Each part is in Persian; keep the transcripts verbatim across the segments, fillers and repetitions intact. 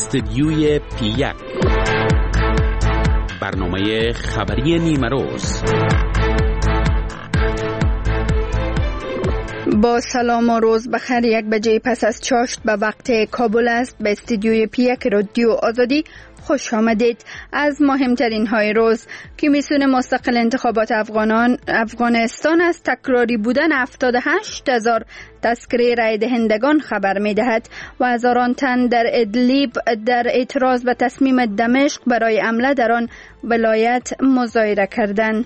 استدیوی پی یک، برنامه خبری نیمه روز. با سلام و روز بخیر. یک بجه پس از چاشت به وقت کابل است. به استدیوی پی یک رادیو آزادی خوش آمدید. از مهمترین های روز: کمیسیون مستقل انتخابات افغانان افغانستان از تکراری بودن هفتاد و هشت هزار تذکره رای دهندگان خبر می دهد و هزاران تن در ادلیب در اعتراض به تصمیم دمشق برای حمله در آن ولایت مظاهره کردند.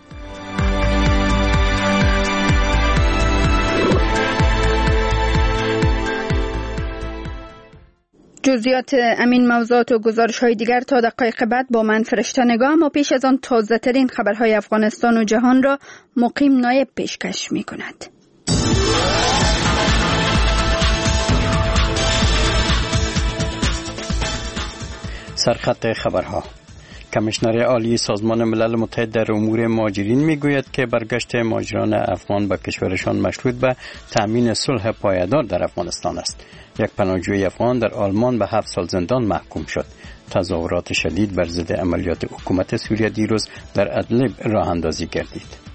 جزئیات امین موضوعات و گزارش های دیگر تا دقایق بعد با من فرشته نگاه. اما پیش از آن تازه ترین خبرهای افغانستان و جهان را مقیم نایب پیشکش می کند. سرخط خبرها: کمیشنر عالی سازمان ملل متحد در امور مهاجرین میگوید که برگشت مهاجران افغان به کشورشان مشروط به تامین صلح پایدار در افغانستان است. یک پناهجوی افغان در آلمان به هفت سال زندان محکوم شد. تظاهرات شدید بر ضد عملیات حکومت سوریه دیروز در ادلیب راه اندازی گردید.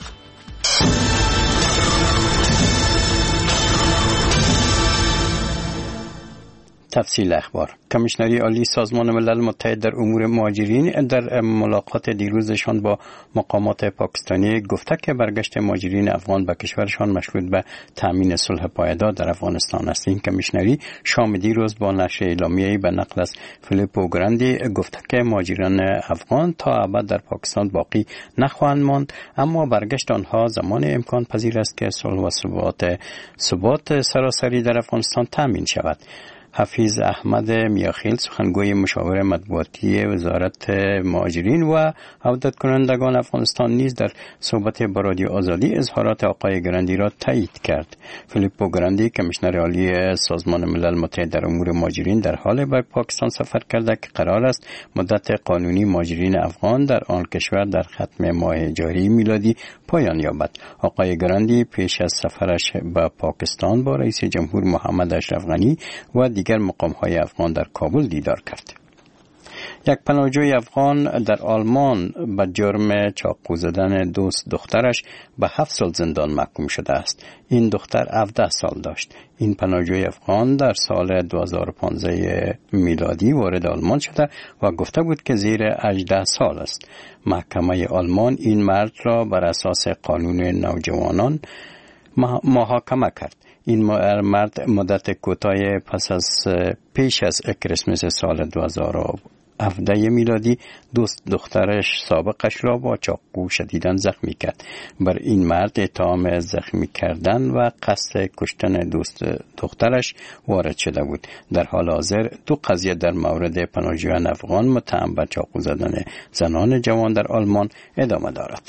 تفصیل اخبار: کمیشنری عالی سازمان ملل متحد در امور مهاجرین در ملاقات دیروزشان با مقامات پاکستانی گفته که برگشت مهاجرین افغان به کشورشان مشروط به تامین صلح پایدار در افغانستان است. این کمیشنری شام دیروز با نشر اعلامیه‌ای به نقل از فیلیپو گراندی گفته که مهاجران افغان تا ابد در پاکستان باقی نخواهند ماند، اما برگشت آنها زمان امکان پذیر است که صلح و ثبات ثبات سراسری در افغانستان تامین شود. حفیظ احمد میاخیل، سخنگوی مشاور مطبوعاتی وزارت مهاجرین و عودت کنندگان افغانستان، نیز در صحبت با رادیو آزادی اظهارات آقای گراندی را تایید کرد. فیلیپو گراندی، کمیشنر عالی سازمان ملل متحد در امور مهاجرین، در حال به پاکستان سفر کرده که قرار است مدت قانونی مهاجرین افغان در آن کشور در ختم ماه جاری میلادی پایان یابد. آقای گراندی پیش از سفرش به پاکستان با رئیس جمهور محمد اشرف غنی و دیگر مقام‌های افغان در کابل دیدار کرد. یک پناهجوی افغان در آلمان به جرم چاقو زدن دوست دخترش به هفت سال زندان محکوم شده است. این دختر هفده سال داشت. این پناهجوی افغان در سال دو هزار و پانزده میلادی وارد آلمان شده و گفته بود که زیر هجده سال است. محکمه آلمان این مرد را بر اساس قانون نوجوانان محاکمه کرد. این مرد مدت کوتاه پس از پیش از کریسمس سال دو هزار و هفده میلادی دوست دخترش سابقش را با چاقو شدیداً زخمی کرد. بر این مرد اتهام زخمی کردن و قصد کشتن دوست دخترش وارد شده بود. در حال حاضر دو قضیه در مورد پناهجویان افغان متهم به چاقو زدن زنان جوان در آلمان ادامه دارد.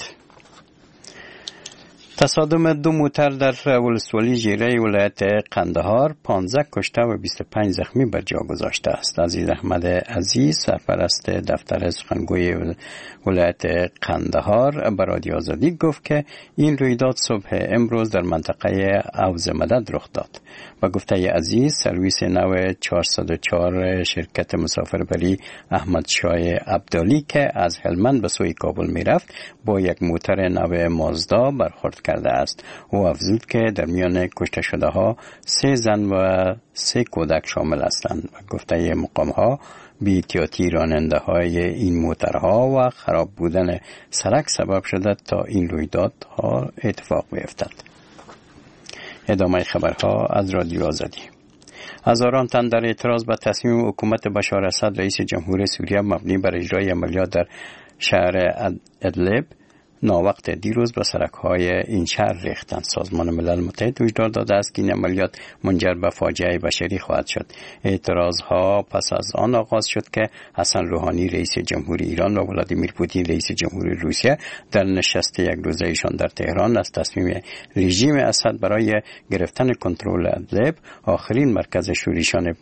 تصادم دو موتر در ولسوالی ژیره ولایت قندهار پانزده کشته و بیست و پنج زخمی بر جا گذاشته است. عزیز احمد عزیز، سرپرست دفتر سخنگوی ولایت قندهار به رادیو آزادی گفت که این رویداد صبح امروز در منطقه اوز مدد رخ داد. با گفته عزیز، سرویس نو چهارصد و چهار شرکت مسافربری احمد شاه عبدالی که از هلمند به سوی کابل میرفت با یک موتر نو مازدا برخورد کرده است. او افزود که در میان کشته شده ها سه زن و سه کودک شامل هستند و گفته مقام ها بی احتیاطی راننده های این موترها و خراب بودن سرک سبب شده تا این رویدادها اتفاق بیفتد. ادامه خبرها از رادیو آزادی. هزاران تن در اعتراض به تصمیم حکومت بشار اسد رئیس جمهور سوریه مبنی بر اجرای عملیات در شهر ادلیب ناوقت دیروز به سرک‌های این شهر ریختند. سازمان ملل متحد هشدار داده است که این عملیات منجر به فاجعه بشری خواهد شد. اعتراضها پس از آن آغاز شد که حسن روحانی رئیس جمهوری ایران و ولادیمیر پوتین رئیس جمهوری روسیه در نشست یک روزه‌ایشان در تهران از تصمیم رژیم اسد برای گرفتن کنترل ادلیب، آخرین مرکز شورشیان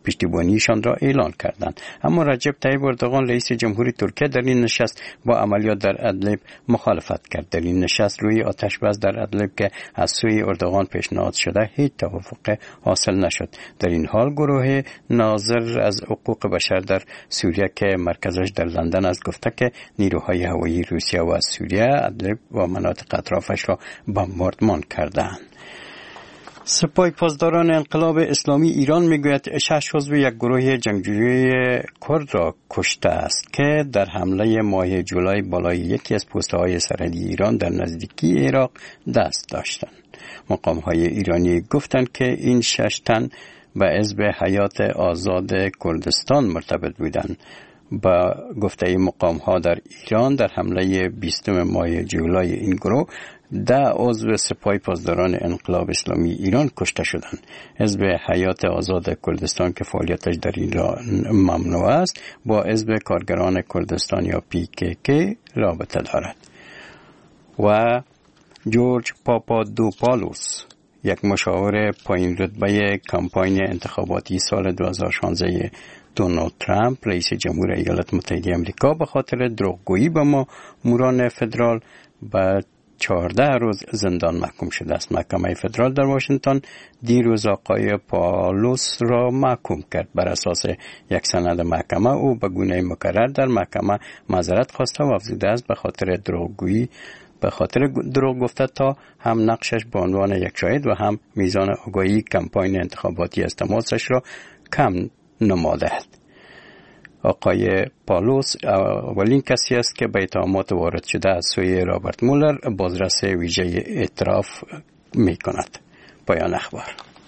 پشتیبانیشان را اعلان کردند. اما رجب طیب اردوغان رئیس جمهوری ترکیه در این نشست با عملیات در ادلب مخالفت کرد. در این نشست روی آتش بس در ادلب که از سوی اردوغان پیشنهاد شده هیچ توافق حاصل نشد. در این حال گروه ناظر از حقوق بشر در سوریه که مرکزش در لندن است گفته که نیروهای هوایی روسیه و سوریه ادلب و مناطق اطرافش را بمباردمان کردند. سپاه پاسداران انقلاب اسلامی ایران میگوید شش عضو یک گروه جنگجوی کرد را کشته است که در حمله ماه جولای بالای یکی از پست‌های سرحدی ایران در نزدیکی عراق دست داشتند. مقام‌های ایرانی گفتند که این شش تن به حزب حیات آزاد کردستان مرتبط بودند. با گفته مقام‌ها در ایران در حمله بیستم ماه جولای این گروه ده عضو سپاه پاسداران انقلاب اسلامی ایران کشته شدند. حزب حیات آزاد کردستان که فعالیتش در ایران ممنوع است با حزب کارگران کردستان یا پی کی کی رابطه دارد. و جورج پاپادوپالوس یک مشاور پایین رتبه کمپاین انتخاباتی سال دو هزار و شانزده دونالد ترامپ رئیس جمهور ایالات متحده آمریکا به خاطر دروغگویی به ماموران فدرال به چهارده روز زندان محکوم شده است. محکمه فدرال در واشنگتن دیروز آقای پالوس را محکوم کرد. بر اساس یک سند محکمه او به گونه مکرر در محکمه معذرت خواسته و افزوده است به خاطر دروغگویی به خاطر دروغ گفته تا هم نقشش به عنوان یک شاهد و هم میزان آگاهی کمپاین انتخاباتی از تماسش را کم نموده است. آقای پالوس اولین کسی است که به اتهامات وارد شده از سوی رابرت مولر بازرس ویژه اعتراف می کند. پایان اخبار.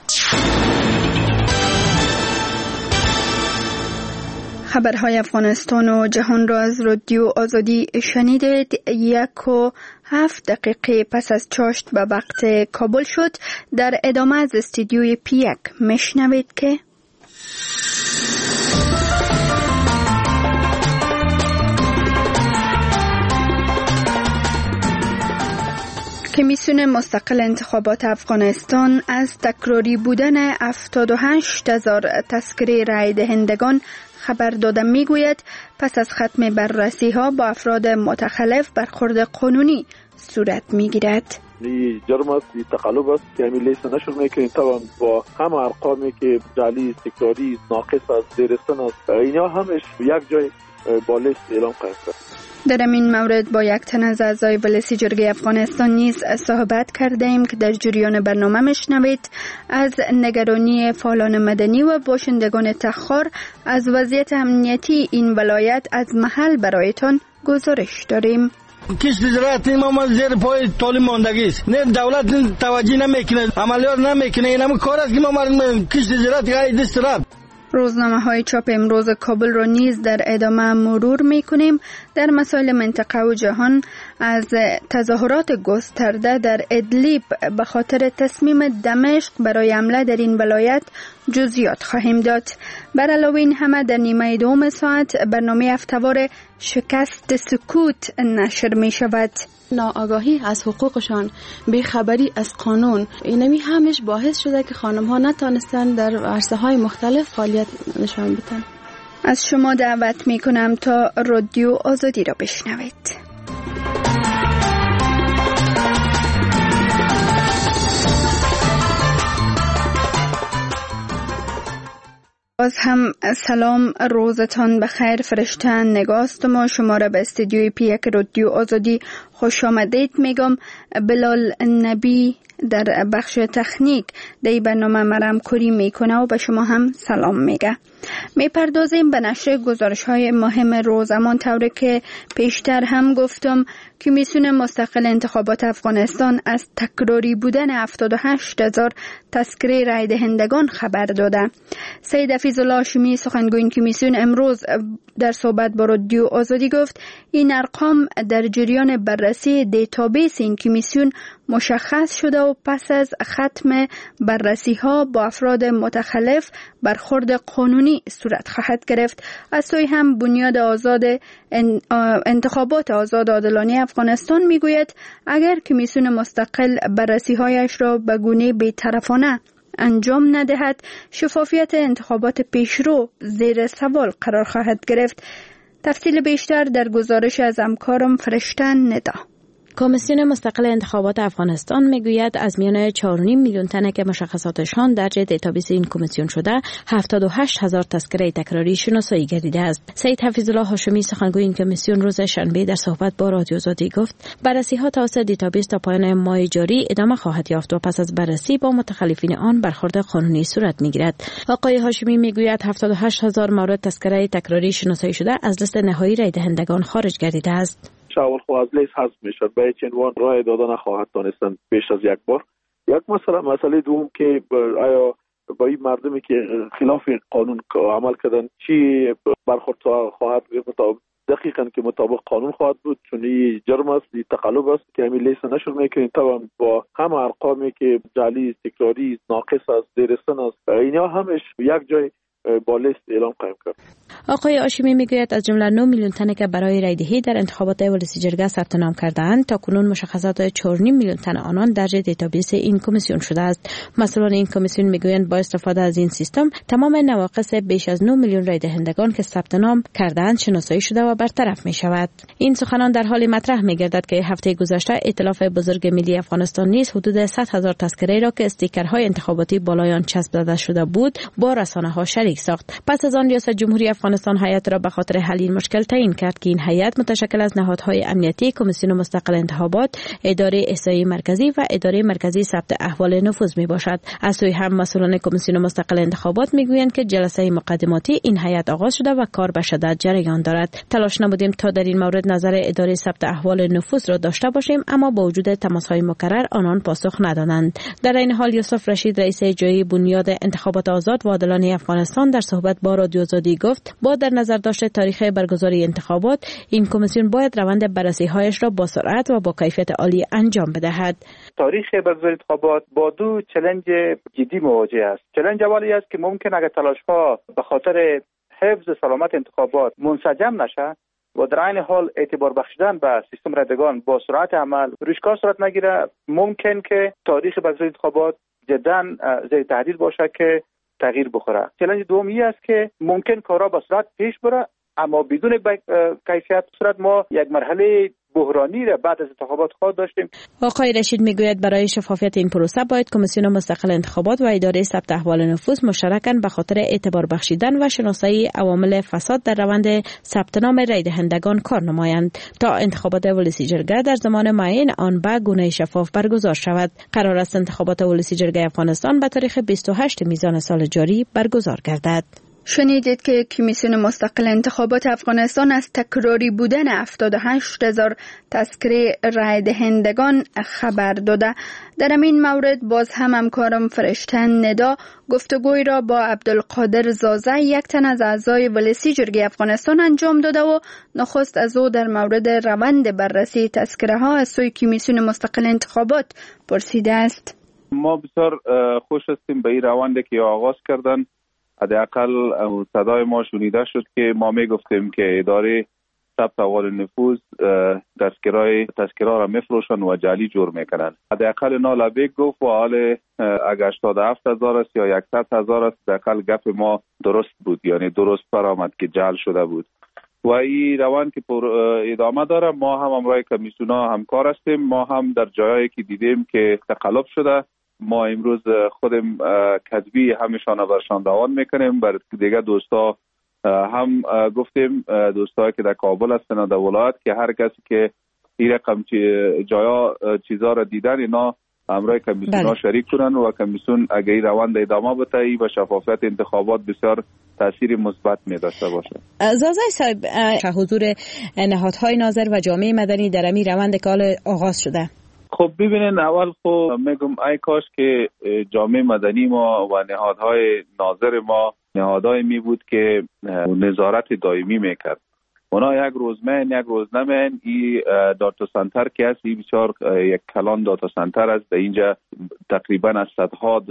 خبرهای افغانستان و جهان را از رادیو آزادی شنیدید. یک و هفت دقیقه پس از چاشت به وقت کابل شد. در ادامه از استودیوی پی یک میشنوید که کمیسیون مستقل انتخابات افغانستان از تکراری بودن هفتاد و هشت هزار تذکره رای دهندگان خبر داده میگوید پس از ختم بررسی ها با افراد متخلف برخورد قانونی صورت میگیرد. این جرم است، این تقلب است که همی لیست نشر میکنیم طبعا با همه ارقامی که جعلی، تکراری، ناقص است، دیرستان است، اینا همش یک جای با لیست اعلام خواهد کرد. در این مورد با یک تن از اعضای ولسی جرگه افغانستان نیز صحبت کرده ایم که در جریان برنامه میشنوید. از نگرانی فعالان مدنی و باشندگان تخار از وضعیت امنیتی این ولایت از محل برایتان گزارش داریم. کشت زراعت ما زیر پای طالب ماندگی است. نه دولت توجه نمیکنه، عملیات نمیکنه. این همه کار است که ما کشت زراعت گاهی دست رفت. روزنامه های چاپ امروز کابل را نیز در ادامه مرور می کنیم. در مسائل منطقه و جهان از تظاهرات گسترده در ادلیب به خاطر تصمیم دمشق برای حمله در این ولایت جزئیات خواهیم داد. بر علاوه این همه در نیمه دوم ساعت برنامه هفته‌وار شکست سکوت نشر می شود. ناآگاهی از حقوقشان، بیخبری از قانون، اینمی همش باعث شده که خانم ها نتانستن در عرصه های مختلف فعالیت نشان بدن. از شما دعوت می کنم تا رادیو آزادی را بشنوید. باز هم سلام، روزتان بخیر. فرشته نگاست ما شما را به استودیوی پی یک رادیو آزادی خوش آمدید میگم. بلال نبی در بخش تکنیک در برنامه مرام کوری میکنه و به شما هم سلام میگه. میپردازیم به نشر گزارش های مهم روزمان. طوری که پیشتر هم گفتم کمیسیون مستقل انتخابات افغانستان از تکراری بودن هفتاد و هشت هزار تذکره رای دهندگان خبر داده. سید حفیظالله هاشمی سخنگوی این کمیسیون امروز در صحبت با رادیو آزادی گفت این ارقام در جریان بررسی دیتابیس این کمیسیون مشخص شده و پس از ختم بررسی ها با افراد متخلف برخورد قانونی صورت خواهد گرفت. از سوی هم بنیاد آزاد انتخابات آزاد عادلانه افغانستان میگوید اگر کمیسیون مستقل بررسی هایش را به گونه بی‌طرفانه انجام ندهد شفافیت انتخابات پیشرو زیر سوال قرار خواهد گرفت. تفصیل بیشتر در گزارش از همکارم فرشته ندا. کمیسیون مستقل انتخابات افغانستان میگوید از میان چهار و نیم میلیون تنه که مشخصاتشان درج دیتابیس این کمیسیون شده، هفتاد و هشت هزار تذکره تکراری شناسایی گردیده است. سید حفیظالله هاشمی سخنگوی این کمیسیون روز شنبه در صحبت با رادیو آزادی گفت بررسی ها توسط دیتابیس تا پایان ماه جاری ادامه خواهد یافت و پس از بررسی با متخلفین آن برخورد قانونی صورت میگیرد. آقای هاشمی میگوید هفتاد و هشت هزار مورد تذکره تکراری شناسایی شده از لیست نهایی رای دهندگان خارج گردیده است. شاول خو از لیست حذف میشد، به هیچ عنوان رای دادن نخواهد دانستن بیش از یک بار. یک مسئله مسئله دوم که آیا با این مردمی که خلاف قانون عمل کردن چی برخورد خواهد گرفت؟ دقیقاً که مطابق قانون خواهد بود، چون این جرم است، این تقلب است که همین لیست نشر میکنیم. طبعا با همه ارقامی که جعلی، تکراری، ناقص است، دیرستان است، اینا همش یک جای با لیست اعلام قائم کرد. آقای هاشمی میگوید از جمله نه میلیون تن که برای رای دهی در انتخابات ولسی جرگه ثبت نام کرده‌اند، تا کنون مشخصات چهار و نیم میلیون تن آنان درج دیتابیس این کمیسیون شده است. مسئولان این کمیسیون میگویند با استفاده از این سیستم تمام نواقص بیش از نه میلیون رای دهندگان که ثبت نام کرده‌اند شناسایی شده و برطرف می شود. این سخنان در حال مطرح میگردد که هفته گذشته ائتلاف بزرگ ملی افغانستان نیز حدود صد هزار تذکره را که استیکرهای انتخاباتی بالای آن چسب داده شده بود با رسانه‌ها شریک ساخت. پس از آن ریاست جمهوری افغانستان هیئت را به خاطر حل این مشکل تعیین کرد که این هیئت متشکل از نهادهای امنیتی، کمیسیون مستقل انتخابات، اداره احصایی مرکزی و اداره مرکزی ثبت احوال نفوذ می باشد. از سوی هم مسئولان کمیسیون مستقل انتخابات میگویند که جلسه مقدماتی این هیئت آغاز شده و کار به شدت جریان دارد. تلاش نمودیم تا در این مورد نظر اداره ثبت احوال نفوذ را داشته باشیم، اما با وجود تماس‌های مکرر آنان پاسخ ندادند. در این حال یوسف رشید رئیس اجرایی بنیاد انتخابات آزاد و عادلانه افغانستان در صحبت با رادیو آزادی گفت با در نظر داشته تاریخ برگزاری انتخابات، این کمیسیون باید روند بررسی‌هایش را با سرعت و با کیفیت عالی انجام بدهد. تاریخ برگزاری انتخابات با دو چالش جدی مواجه است. چالش اولی است که ممکن اگر تلاش‌ها به خاطر حفظ سلامت انتخابات منسجم نشه و در عین حال اعتبار بخشیدن به سیستم رایدگان با سرعت عمل روشکار صورت نگیره، ممکن که تاریخ برگزاری انتخابات جدا زیر تهدید باشه که تغییر بخوره. چالش دومی است که ممکن کارا به سرعت پیش بره اما بدون کیفیت. صورت ما یک مرحله بحرانی را بعد از انتخابات خود داشتیم. آقای رشید میگوید برای شفافیت این پروسه باید کمیسیون مستقل انتخابات و اداره ثبت احوال نفوذ مشترکاً به خاطر اعتبار بخشیدن و شناسایی عوامل فساد در روند ثبت نام رای دهندگان کار نمایند تا انتخابات ولسی جرگه در زمان معین آن به گونه شفاف برگزار شود. قرار است انتخابات ولسی جرگه افغانستان به تاریخ بیست و هشت میزان سال جاری برگزار گردد. شنیدید که کمیسیون مستقل انتخابات افغانستان از تکراری بودن هفتاد و هشت هزار تذکره رای دهندگان خبر داده. در این مورد باز هم همکارم فرشته ندا گفتگوی را با عبدالقادر زازه، یک تن از اعضای ولسی جرگه افغانستان انجام داده و نخست از او در مورد روند بررسی تذکره ها از سوی کمیسیون مستقل انتخابات پرسیده است. ما بسیار خوش هستیم به این روندی که آغاز کردن. حداقل صدای ما شنیده شد که ما می گفتیم که اداره ثبت احوال نفوذ تذکرای تذکره را میفروشن و جعلی جور میکنن. حداقل اینا لبیک گفت و حال اگر هشتاد و هفت هزار است یا صد هزار است، حداقل گپ ما درست بود، یعنی درست برآمد که جعل شده بود و این روند که پر ادامه داره. ما هم همراه کمیسیونا همکار هستیم. ما هم در جایی که دیدیم که تقلب شده، ما امروز خودم کتبی همیشان برشان دوان میکنیم. بر دیگه دوستا هم گفتیم، دوستایی که در کابل هستن و در ولایت، که هر کسی که این رقم جایا چیزا را دیدن اینا همراه کمیسیون ها شریک کنن و کمیسیون اگه این روند ادامه بده و شفافیت انتخابات بسیار تاثیر مثبت می داشته باشه. زازه صاحب، حضور نهادهای ناظر و جامعه مدنی در این روند که آغاز شده. خب ببینین، اول خب میگم ای کاش که جامعه مدنی ما و نهادهای ناظر ما نهادهای می بود که نظارت دائمی میکرد. اونا یک روز من یک روز نمین. این داتا سنتر که هست، این بسیار یک کلان داتا سنتر است. در اینجا تقریبا از صدها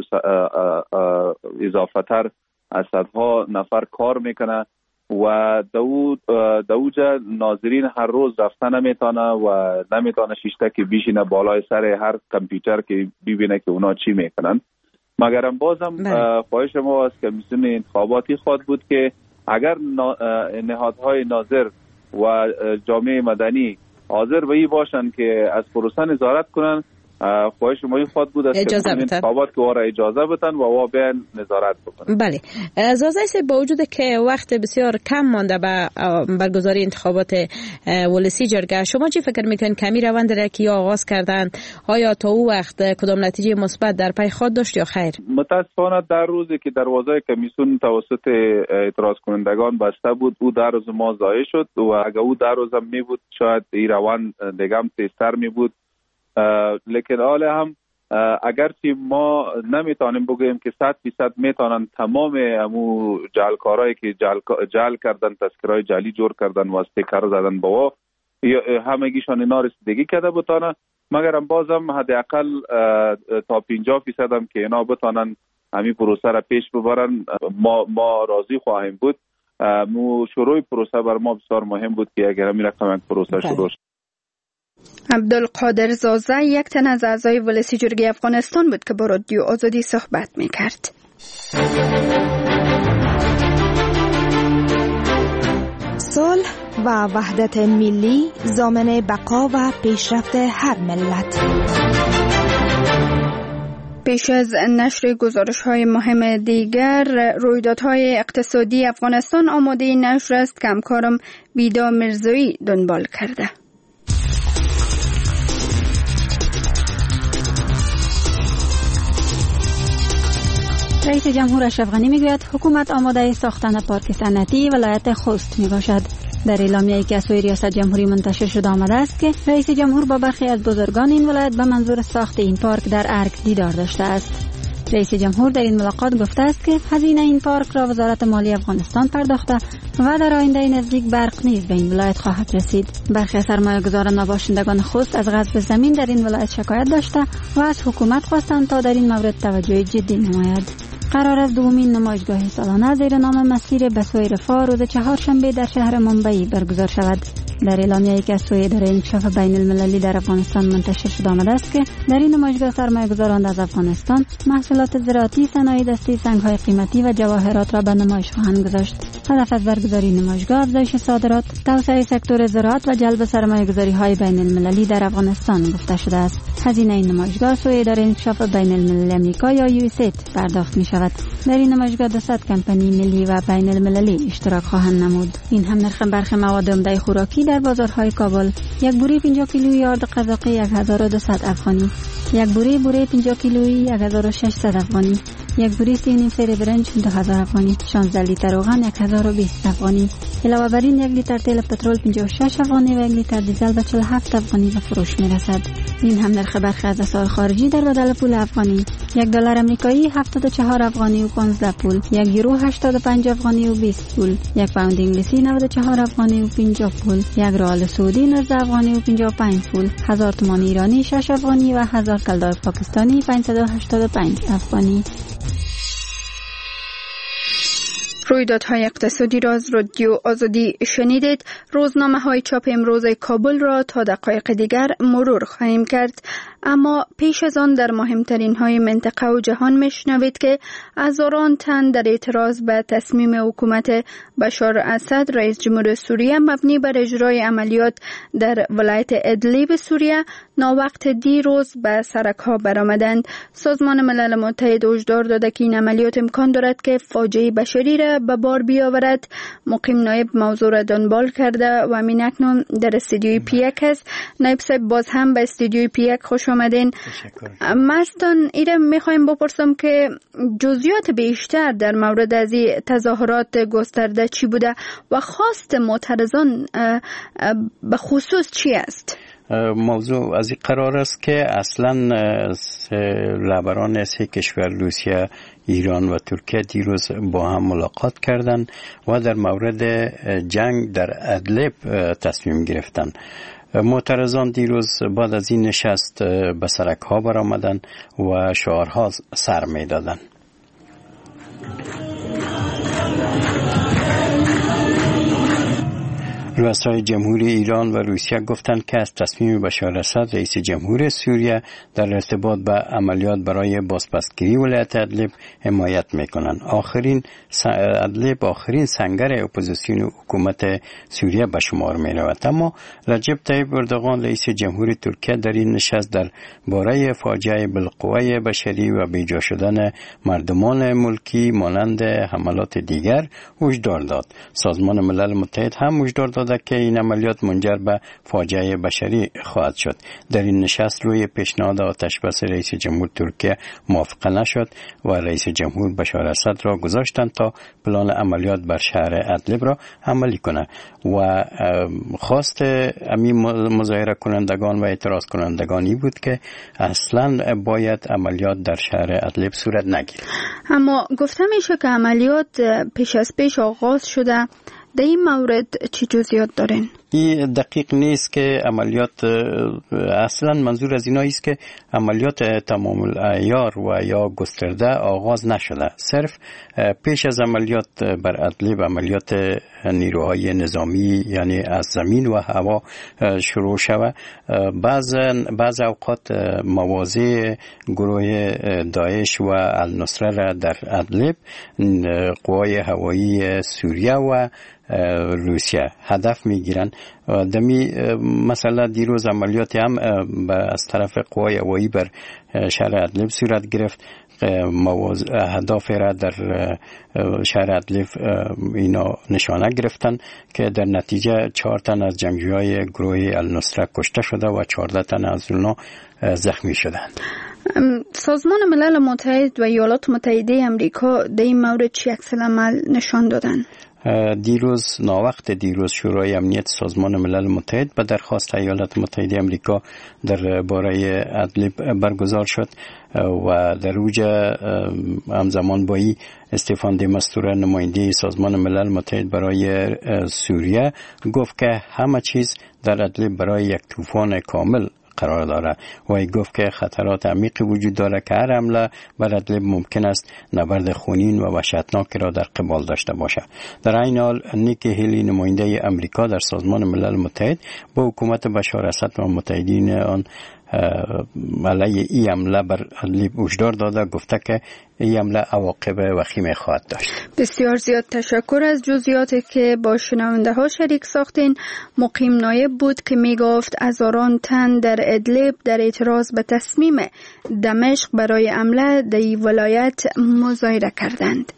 اضافه تر از صدها نفر کار میکنه و دوجا ناظرین هر روز رفتن نمیتونه و نمیتونه شیشته که بیشینه بالای سر هر کامپیوتر که ببینه که اونا چی میکنن. مگرم بازم خواهش ما از کمیسیون انتخاباتی خواهد بود که اگر نهادهای ناظر و جامعه مدنی حاضر به این باشن که از پروسه نظارت کنن، خواهش ما این خواهد بود از کمیسیون انتخابات که وارا اجازه بدن و وا بیان نظارت بکنن. بله، زازای سه با وجود که وقت بسیار کم مانده به برگزاری انتخابات ولسی جرگه، شما چی فکر میکنید کمی روند را که آغاز کردن آیا تا او وقت کدام نتیجه مثبت در پی خود داشت یا خیر؟ متاسفانه در روزی که دروازه کمیسیون توسط اعتراض کنندگان بسته بود، او در روز ما ضایع شد و اگر او در روز می بود شاید این روند دیگه هم تیزتر می بود. لیکن حال هم اگرچه ما نمیتونیم بگوییم که صد فیصد میتونن تمام امو جعلکارایی که جعل, جعل کردن، تذکرهای جعلی جور کردن و استیکر زدن با همگیشان اینا رسیدگی کرده بتانه، مگرم بازم حداقل تا پنجاه فیصد هم که اینا بتونن همین پروسه را پیش ببرن ما ما راضی خواهیم بود. مو شروع پروسه بر ما بسیار مهم بود که اگر همین رقم یک پروسه شروع شد. عبدالقادر زازه یک تن از اعضای ولسی جرگه افغانستان بود که با رادیو آزادی صحبت میکرد. صلح و وحدت ملی ضامن بقا و پیشرفت هر ملت. پیش از نشر گزارش‌های مهم دیگر، رویدادهای اقتصادی افغانستان آماده نشر است که همکارم بیدا مرزایی دنبال کرده. رئیس جمهور اشرف غنی میگوید حکومت آماده ساختن پارک صنعتی ولایت خوست می باشد. در اعلامیه‌ای که از سوی ریاست جمهوری منتشر شده آمده است که رئیس جمهور با برخی از بزرگان این ولایت به منظور ساخت این پارک در ارگ دیدار داشته است. رئیس جمهور در این ملاقات گفته است که هزینه این پارک را وزارت مالی افغانستان پرداخته و در آینده نزدیک برق نیز به این ولایت خواهد رسید. برخی سرمایه‌گذاران و باشندگان خوست از غصب زمین در این ولایت شکایت داشته و از حکومت خواستند تا در این مورد توجه جدی نماید. قرار است دومین نمایشگاه سالانه زیر نام مسیر به سوی رفاه روز چهارشنبه در شهر ممبئی برگزار شود. در اعلامیه‌ای که از سوی اداره انکشاف بین المللی در افغانستان منتشر شده آمده است که در این نمایشگاه سرمایه‌گذاران از افغانستان محصولات زراعتی، صنایع دستی، سنگ‌های قیمتی و جواهرات را به نمایش خواهند گذاشت. هدف از برگزاری نمایشگاه افزایش صادرات، توسعه سکتور زراعت و جلب سرمایه‌گذاری‌های بین المللی در افغانستان گفته شده است. هزینه این نمایشگاه سوی اداره انکشاف بین المللی آمریکا یا یو اس ای دی پرداخت می‌شود. در این نمایشگاه دویست کمپانی ملی و بین المللی اشتراک خواهند نمود. این هم نرخ برخی مواد عمده خوراکی در بازارهای کابل: یک بوره پنجاه کیلویی آرد قزاقی یک هزار و دویست افغانی، یک بوره بوره پنجاه کیلویی یک هزار و ششصد افغانی، یک بوره سی نیم سیر برنج دو هزار افغانی، شانزده لیتر روغن یک هزار و بیست افغانی. علاوه بر این یک لیتر تیل پترول پنجاه و شش افغانی و یک لیتر دیزل به چهل و هفت افغانی به فروش میرسد. این هم نرخ برخی از اسعار خارجی در بدل پول افغانی: یک دلار آمریکایی هفتاد و چهار افغانی و پانزده پول، یک یورو هشتاد و پنج افغانی و بیست پول، یک پوند انگلیسی نود و چهار افغانی و پنجاه پول، یک ریال سعودی نوزده افغانی و پنجاه و پنج پول، هزار تومان ایرانی شش افغانی و هزار کلدار پاکستانی پانصد و هشتاد و پنج افغانی. رویدادهای اقتصادی را از رادیو آزادی شنیدید. روزنامه های چاپ امروز کابل را تا دقایق دیگر مرور خواهیم کرد، اما پیش از آن در مهمترین های منطقه و جهان میشنوید که هزاران تن در اعتراض به تصمیم حکومت بشار اسد رئیس جمهور سوریه مبنی بر اجرای عملیات در ولایت ادلیب سوریه ناوقت دیروز به سرک‌ها برآمدند. سازمان ملل متحد هشدار داده که این عملیات امکان دارد که فاجعه بشری را به بار بیاورد. مقیم نایب موضوع را دنبال کرده و همین اکنون در استودیوی پیک است. نایب صاحب باز هم به استودیوی پیک خوش آمدین. مستان ایره میخوایم بپرسم که جزئیات بیشتر در مورد از این تظاهرات گسترده چی بوده و خواست معترضان به خصوص چی است؟ موضوع از این قرار است که اصلا رهبران سه کشور روسیه، ایران و ترکیه دیروز با هم ملاقات کردند و در مورد جنگ در ادلب تصمیم گرفتند. معترضان دیروز بعد از این نشست به سرک ها برآمدند و شعارها سر می دادند. رؤسای جمهوری ایران و روسیه گفتند که از تصمیم بشار اسد رئیس جمهور سوریه در ارتباط به عملیات برای بازپسگیری ولایت ادلب حمایت میکنند. آخرین ادلب آخرین سنگر اپوزیسیون حکومت سوریه به شمار می رود. اما رجب طیب اردوغان رئیس جمهور ترکیه در این نشست در باره فاجعه بالقوه بشری و بیجا شدن مردمان ملکی مانند حملات دیگر هشدار داد. سازمان ملل متحد هم هشدار داده که این عملیات منجر به فاجعه بشری خواهد شد. در این نشست روی پیشنهاد آتش بس رئیس جمهور ترکیه موافقه نشد و رئیس جمهور بشار اسد را گذاشتند تا پلان عملیات بر شهر ادلب را عملی کنه و خواست امی مظاهره کنندگان و اعتراض کنندگانی بود که اصلا باید عملیات در شهر ادلب صورت نگیرد. اما گفته میشه که عملیات پیش از پیش آغاز شده. در این مورد چی جزئیات دارین؟ این دقیق نیست که عملیات اصلا منظور از اینا است که عملیات تمام العیار و یا گسترده آغاز نشده. صرف پیش از عملیات بر ادلب عملیات نیروهای نظامی یعنی از زمین و هوا شروع شود. بعض بعض اوقات مواضع گروه داعش و النصره را در ادلب قوای هوایی سوریه و روسیه هدف میگیرن. دمی مثلا دیروز عملیات هم از طرف قوای هوایی بر شهر ادلب صورت گرفت. هدف را در شهر ادلب اینا نشانه گرفتن که در نتیجه چهار تن از جنگجویان گروه النصره کشته شده و چهارده تن از اونها زخمی شدند. سازمان ملل متحد و ایالات متحده آمریکا در این مورد چی عکس العمل نشان دادن؟ دیروز ناوقت دیروز شورای امنیت سازمان ملل متحد به درخواست ایالات متحده آمریکا در باره ادلب برگزار شد و در اوج همزمان با این استفان دی مستور نماینده سازمان ملل متحد برای سوریه گفت که همه چیز در ادلب برای یک طوفان کامل قرار داره و ای گفت که خطرات عمیقی وجود داره که هر حمله بر ادلب ممکن است نبرد خونین و وحشتناکی را در قبال داشته باشه. در این حال نیکی هیلی نماینده امریکا در سازمان ملل متحد با حکومت بشار اسد و متحدین آن علیه این حمله بر ادلب هشدار داده، گفته که این حمله عواقب وخیم خواهد داشت. بسیار زیاد تشکر از جزئیاتی که با شنونده ها شریک ساختین. مقیم نایب بود که می گفت هزاران تن در ادلب در اعتراض به تصمیم دمشق برای حمله در این ولایت مظاهره کردند.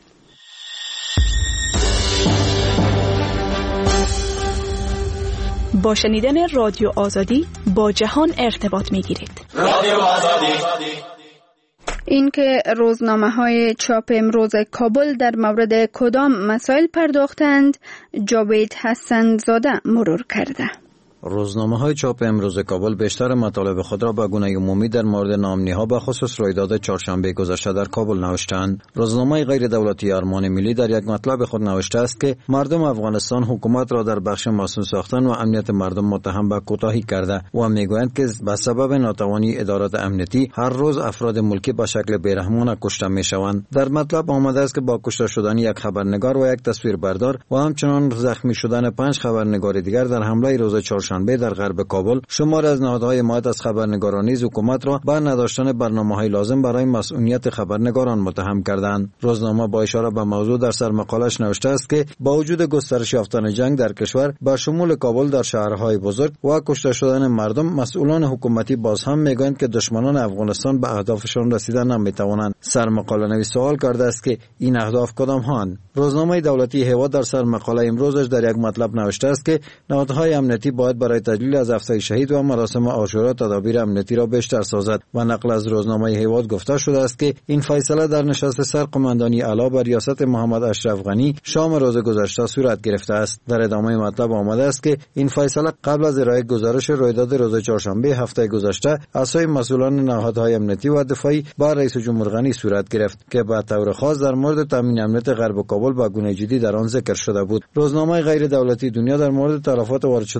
با شنیدن رادیو آزادی با جهان ارتباط می گیرید. رادیو آزادی. این که روزنامه های چاپ امروز کابل در مورد کدام مسائل پرداختند، جاوید حسن زاده مرور کرده. روزنامه های چاپ امروز کابل بیشتر مطالب خود را به گونه عمومی در مورد نامنی‌ها به خصوص رویداد چهارشنبه گذشته در کابل نوشتند. روزنامه غیر دولتی ارمان ملی در یک مطلب خود نوشته است که مردم افغانستان حکومت را در بخش مسئول ساختن و امنیت مردم متهم به کوتاهی کرده و میگویند که به سبب ناتوانی ادارات امنیتی هر روز افراد ملکی به شکل بیرحمانه کشته میشوند. در مطلب آمده است که با کشته شدن یک خبرنگار و یک تصویربردار و همچنان زخمی شدن پنج خبرنگار دیگر در حمله روز چهارشنبه در غرب کابل، شمار از نهادهای حمایت از خبرنگاران نیز حکومت را به نداشتن برنامه‌های لازم برای مسئولیت خبرنگاران متهم کردند. روزنامه با اشاره به موضوع در سرمقالش نوشته است که با وجود گسترش یافتن جنگ در کشور با شمول کابل در شهرهای بزرگ و کشته شدن مردم، مسئولان حکومتی باز هم میگویند که دشمنان افغانستان به اهدافشان رسیدن نمیتوانند. سرمقاله نویس سوال کرده است که این اهداف کدام هاند؟ روزنامه دولتی هوا در سرمقاله امروزش در یک مطلب نوشته است که نهادهای امنیتی باید برای تجلیل از افسای شهید و مراسم عاشورا تدابیر امنیتی را بیشتر سازد و نقل از روزنامه هیواد گفته شده است که این فیصله در نشست سرقماندانی اعلی بر ریاست محمد اشرف غنی شام روز گذشته صورت گرفته است. در ادامه مطلب آمده است که این فیصله قبل از ارائه گزارش رویداد روز چهارشنبه هفته گذشته از سوی مسئولان نهادهای امنیتی و دفاعی با رئیس جمهور غنی صورت گرفت که به طور خاص در مورد تامین امنیت غرب کابل با گونه جدی در آن ذکر شده بود. روزنامه غیر دولتی دنیا در مورد تلفات وارد شده به مردم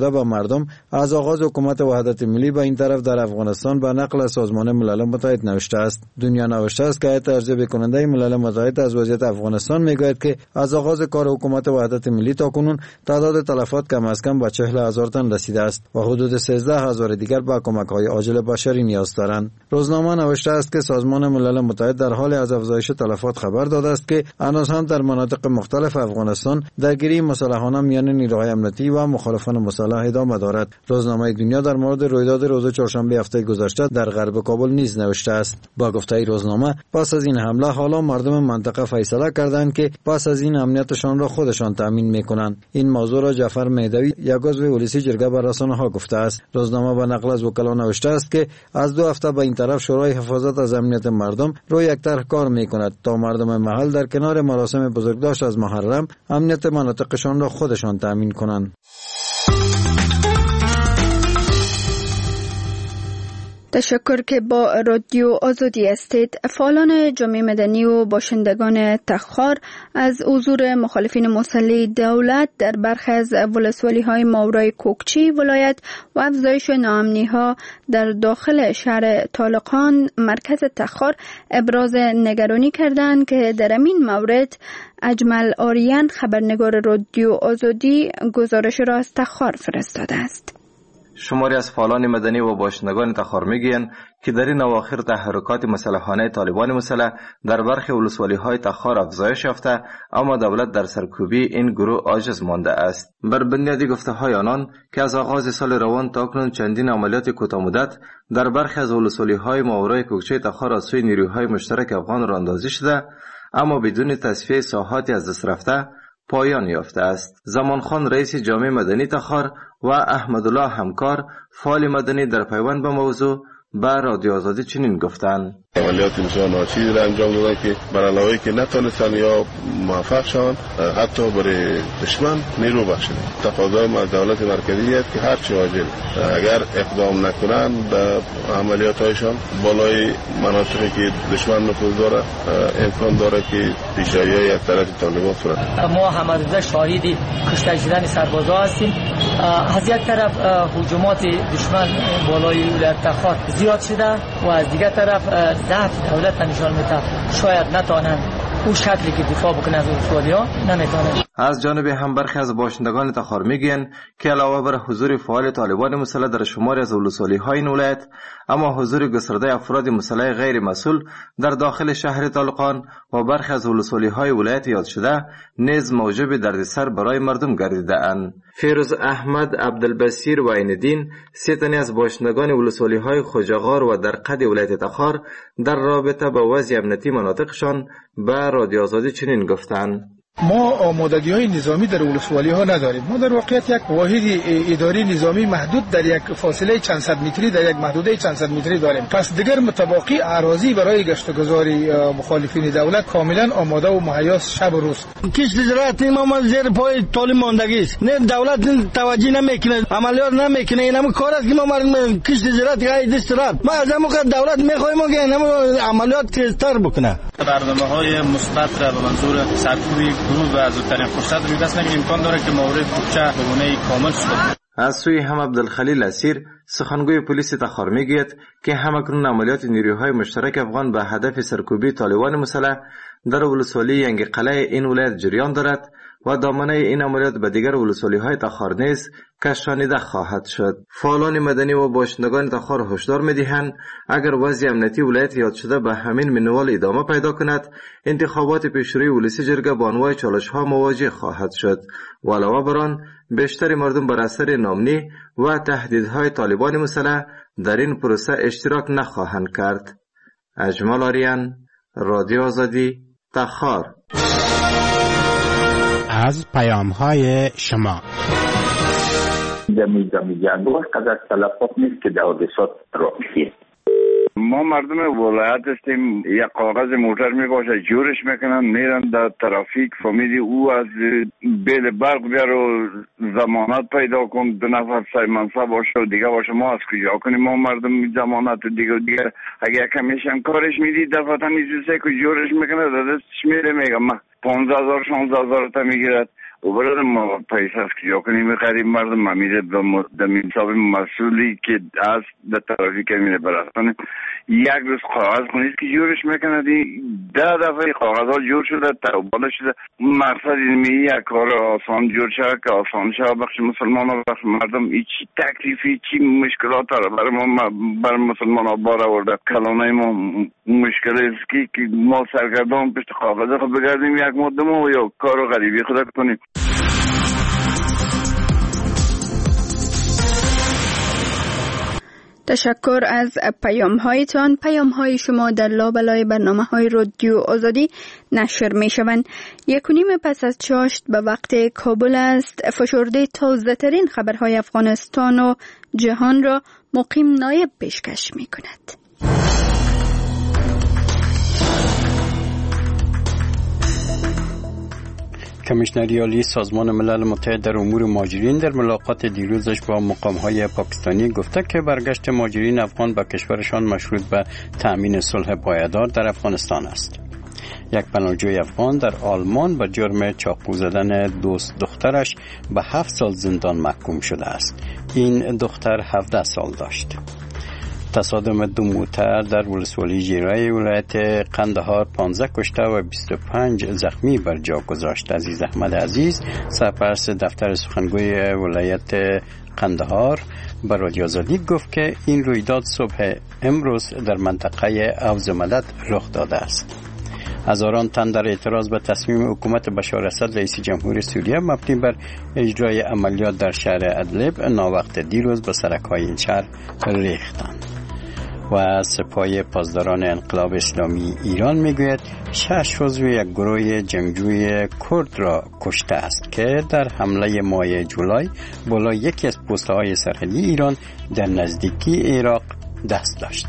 مردم از آغاز حکومت وحدت ملی به این طرف در افغانستان به نقل از سازمان ملل متحد نوشته است. دنیا نوشته است که هیئت ارزیابی کننده ملل متحد از وضعیت افغانستان میگوید که از آغاز کار حکومت وحدت ملی تا کنون تعداد تلفات کم از کم به چهل هزار تن رسیده است و حدود سیزده هزار دیگر به کمک‌های عاجل بشری نیاز دارند. روزنامه نوشته است که سازمان ملل متحد در حال از افزایش تلفات خبر داده است که هنوز هم در مناطق مختلف افغانستان درگیری مسلحانه میان نیروهای امنیتی و مخالفان مسلح ادامه دارد. روزنامه دنیا در مورد رویداد روز چهارشنبه هفته گذشته در غرب کابل نیز نوشته است. با گفته روزنامه پس از این حمله حالا مردم منطقه فیصله کردند که پس از این امنیتشان را خودشان تامین میکنند. این موضوع را جعفر مهدوی یک عضو پلیسی جرگه به رسانه‌ها گفته است. روزنامه به نقل از وکلا نوشته است که از دو هفته به این طرف شورای حفاظت از امنیت مردم روی یک طرح کار میکند تا مردم محل در کنار مراسم بزرگداشت از محرم امنیت مناطقشان را خودشان تامین کنند. تشکر که با رادیو آزادی هستید. فعالان جامعه مدنی و باشندگان تخار از حضور مخالفین مسلح دولت در برخی از ولسوالی‌های ماورای کوکچی ولایت و افزایش ناامنی‌ها در داخل شهر طالقان مرکز تخار ابراز نگرانی کردند که در این مورد اجمل آریان خبرنگار رادیو آزادی گزارش را از تخار فرستاده است. شماری از فعالان مدنی و باشندگان تخار میگویند که در این اواخر تحرکات مسلحانه طالبان مسلح در برخی ولسوالی‌های تخار افزایش یافته، اما دولت در سرکوبی این گروه عاجز مانده است. بر بنیاد گفته‌های آنان که از آغاز سال روان تا کنون چندین عملیات کوتاه مدت در برخی از ولسوالی‌های ماورای کوکچه تخار از سوی نیروهای مشترک افغان راهاندازی شده، اما بدون تصفیه ساحاتی از دست رفته پایان یافته است. زمانخان رئیس جامعه مدنی تخار و احمدالله همکار فعال مدنی در پیوند به موضوع به رادیو آزادی چنین گفتند: عملیات بسیار ناچیزی را انجام دادن که بر علاوه که نتونستن یا موفق شوند حتی برای دشمن نیرو بخشیدن. تقاضای ما از دولت مرکزی است که هر چه عاجل اگر اقدام نکنند به عملیات‌هایشان بالای مناطقی که دشمن نفوذ داره امکان داره که پیشروی از طرف طالبان صورت بگیرد. ما همه شاهد کشته شدن سربازا هستیم. از یک طرف هجومات دشمن بالای ولایت تخار زیاد شده و از دیگر طرف ضعف دولت نشان میده. شاید نتوانند اون شکلی که دفاع بکنه از ولسوالی‌ها نمیتونه. از جانب هم برخی از باشندگان تخار میگن که علاوه بر حضور فعال طالبان مسلح در شماری از ولسوالی‌های این ولایت، اما حضور گسترده افراد مسلح غیر مسئول در داخل شهر طالقان و برخی از ولسوالی‌های ولایت یاد شده نیز موجب دردسر برای مردم گردیده اند. فیروز احمد عبدالبصیر و عیندین، سه تن از باشندگان ولسوالی‌های خوجاغار و در قد ولایت تخار در رابطه با وضع امنیتی مناطقشان به رادیو آزادی چنین گفتند: ما آمادگی های نظامی در ولسوالی ها نداریم. ما در واقعیت یک واحد اداری نظامی محدود در یک فاصله چند صد متری در یک محدوده چند صد متری داریم. پس دیگر متباقی اراضی برای گشت و گذاری مخالفین دولت کاملا آماده و مهیا شب و روز. کشت زراعت ما زیر پای طالب ماندگی است. نه دولت توجه نمیکنه، عملیات نمیکنه. اینم کار است که ما مردم کشت زراعت گای دسترات. ما از همون دولت میخوایم که اینم عملیات تر بکنه. برنامه‌های مثبت را به منظور سرکوبی گروه و زودترین فرصت رو دست نگیریم. امکان داره که مورد کوچه به گونه کامل شد. از سوی هم عبدالخلیل اسیر، سخنگوی پلیس تخار میگوید که همکنون عملیات نیروهای مشترک افغان به هدف سرکوبی طالبان مسلح در ولسوالی ینگ قلعه این ولایت جریان دارد و دامنه این عملیات به دیگر ولسوالی‌های تخار نیز کشانیده خواهد شد. فعالان مدنی و باشندگان تخار هشدار می‌دهند اگر وضع امنیتی ولایت یاد شده به همین منوال ادامه پیدا کند، انتخابات پیشروی ولسی جرگه با انواع چالش‌ها مواجه خواهد شد و علاوه بر آن بیشتر مردم بر اثر ناامنی و تهدیدهای طالبان مسلح در این پروسه اشتراک نخواهند کرد. اجمل آریان، رادیو آزادی، تخار. از پیام‌های شما زمین زمین جانور قدر تلفات نیست که دادسات را میشه. ما مردم ولایت هستیم، یک کاغذ موتر می باشه جورش میکنن میرن در ترافیک فامیلی او از بیل برق بیار و ضمانت پیدا کن، دو نفر سایمنسا باشه و دیگه باشه. ما از کجا کنیم؟ ما مردم ضمانت و دیگه دیگه اگه کمیشم کارش میدی دفعتا نیزوسه که جورش میکنه دادستش میره میگه ما پانزده هزار شانزده هزار تا میگیرد. و برای ما پیسه است که یا کنیم غریب مردم ممیره در حساب مسئولی که از در ترافیک میره برستانه یک روز کاغذ خونید که جورش میکنه دی ده دفعه کاغذ ها جور شده توباله شده. مقصد اینمی یک کار آسان جور شده که آسان شده بخش مسلمان ها بخش مردم ایچی تکلیفی چی مشکلات داره برای ما برای مسلمان ها بار آورده. کلانه ما مشکل است که که ما سرگردان پشت کاغذ خود بگردیم یک مدت ما یا کار غریبی خود کنیم. تشکر از پیام هایتان. پیام های شما در لابلای برنامه های رادیو آزادی نشر می شوند. یک و نیم پس از چاشت به وقت کابل است. فشرده تازه ترین خبرهای افغانستان و جهان را مقیم نایب پیشکش می کند. کمیشنری عالی سازمان ملل متحد در امور مهاجرین در ملاقات دیروزش با مقام‌های پاکستانی گفته که برگشت مهاجرین افغان به کشورشان مشروط به تأمین صلح پایدار در افغانستان است. یک پناهجوی افغان در آلمان به جرم چاقو زدن دوست دخترش به هفت سال زندان محکوم شده است. این دختر هفده سال داشت. تصادم دو موتر در ولسوالی جیرای ولایت قندهار پانزده کشته و بیست و پنج زخمی بر جا گذاشت. عزیز احمد عزیز سرپرست دفتر سخنگوی ولایت قندهار به رادیو آزادی گفت که این رویداد صبح امروز در منطقه اوز مدد رخ داده است. هزاران تن در اعتراض به تصمیم حکومت بشار اسد رئیس جمهور سوریه مبنی بر اجرای عملیات در شهر ادلب ناوقت دیروز به سرک‌های این شهر ریختند. و سپاه پاسداران انقلاب اسلامی ایران میگوید شش عضو یک گروه جنگجوی کرد را کشته است که در حمله ماه جولای بالای یکی از پست‌های سرحدی ایران در نزدیکی عراق دست داشت.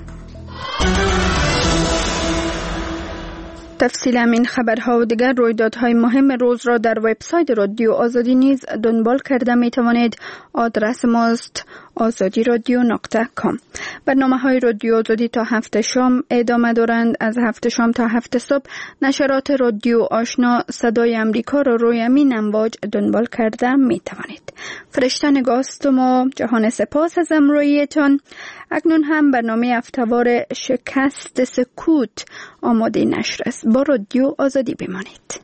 تفصیل این خبرها و دیگر رویدادهای مهم روز را در وبسایت رادیو آزادی نیز دنبال کرده می توانید. آدرس ماست آزادی رادیو نقطه کام. برنامه های رادیو آزادی تا هفت شام ادامه دارند. از هفت شام تا هفت صبح نشرات رادیو آشنا صدای امریکا را روی امین امواج دنبال کرده می توانید. فرشته نگاستم و جهان سپاس از امرویتان. اکنون هم برنامه هفته‌وار شکست سکوت آماده نشر است. با رادیو آزادی بمانید.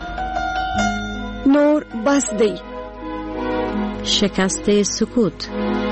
نور بسدی شکست سکوت.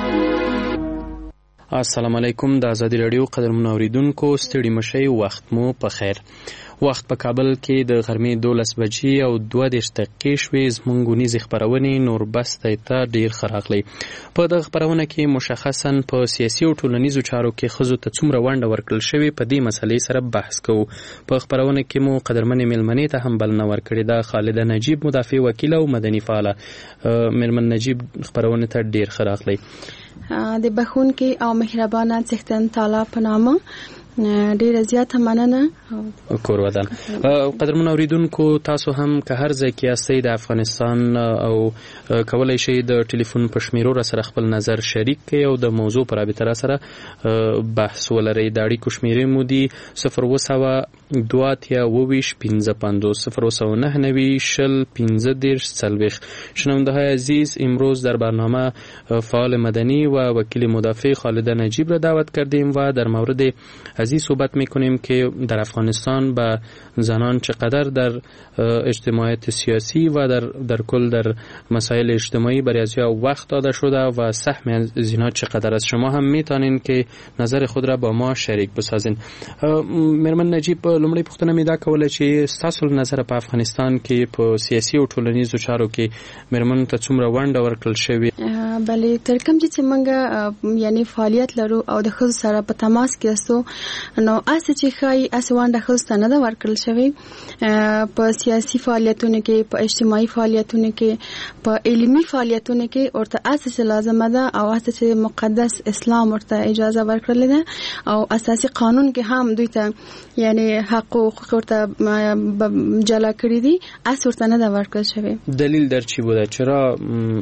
السلام علیکم. د آزادی رادیو قدرمن اوریدونکو ستړي مشئ وخت مو په خیر. وخت په کابل کې د غرمې دولس بجې او دوه دېرش دقیقې شوې. زموږ ونیزې خپرونې نور بستی ته ډېر ښه راغلی. په دغه خپرونه کې مشخصاً په سیاسي او ټولنیزو چارو کې ښځو ته څومره ونډه ورکړل شوې په دې مسلې سره بحث کوو. په خپرونه کې مو قدرمنې مېلمنې ته هم بلنه ورکړې ده. خالده نجیب مدافع وکیله او مدني فعاله. مېرمن نجیب خپرونه ته ډېر ښه راغلی. د بخښونکي او مهربانه څښتن تعالی په نامه ډیره زیاته مننه. کور ودان. قدرمن اوریدونکو تاسو هم که هر ځای کې یاستئ د افغانستان او کولای شئ د ټلیفون په شمیرو را سره خپل نظر شریک کړئ او د موضوع پر رابطه را سره بحث ولرئ. د اړیکو شمیرې مو دي صفر اووه سوه دوه اتیا اوه ویشت پنځه پنځوس صفر اووه سوه نهه نوي شل پنځه دېرش څلوېښت. شنونده‌های عزیز، امروز در برنامه فعال مدنی و وکیل مدافع خالده نجیب را دعوت کردیم و در مورد از این صحبت میکنیم که در افغانستان به زنان چقدر در اجتماعیت سیاسی و در در کل در مسائل اجتماعی برای ازیا وقت داده شده و سهم از اینها چقدر است. شما هم میتونین که نظر خود را با ما شریک بسازین. مېرمن نجیب، لومړی پوښتنه مې دا کوله چې ستاسو نظر په افغانستان کې په سیاسي او ټولنیزو چارو کې مېرمنو ته څومره ونډه ورکړل شوې؟ بلې تر کوم چې موږ یعنی فعالیت لرو او د ښځو سره په تماس کې اوسو، نو اسې چې ښایي اسې ونډه ښځو ته نه ده ورکړل شوې. په سیاسي فعالیتونو کې، په اجتماعي فعالیتونو کې، په علمي فعالیتونو کې ورته اسې چې لازمه ده او اسې چې مقدس اسلام ورته اجازه ورکړلې ده او اساسي قانون کې هم دوی ته یعنی حق او حقوق ورته جلا کړی دي، اسې ورته نه ده ورکړل شوې. دلیل در چی بوده؟ چرا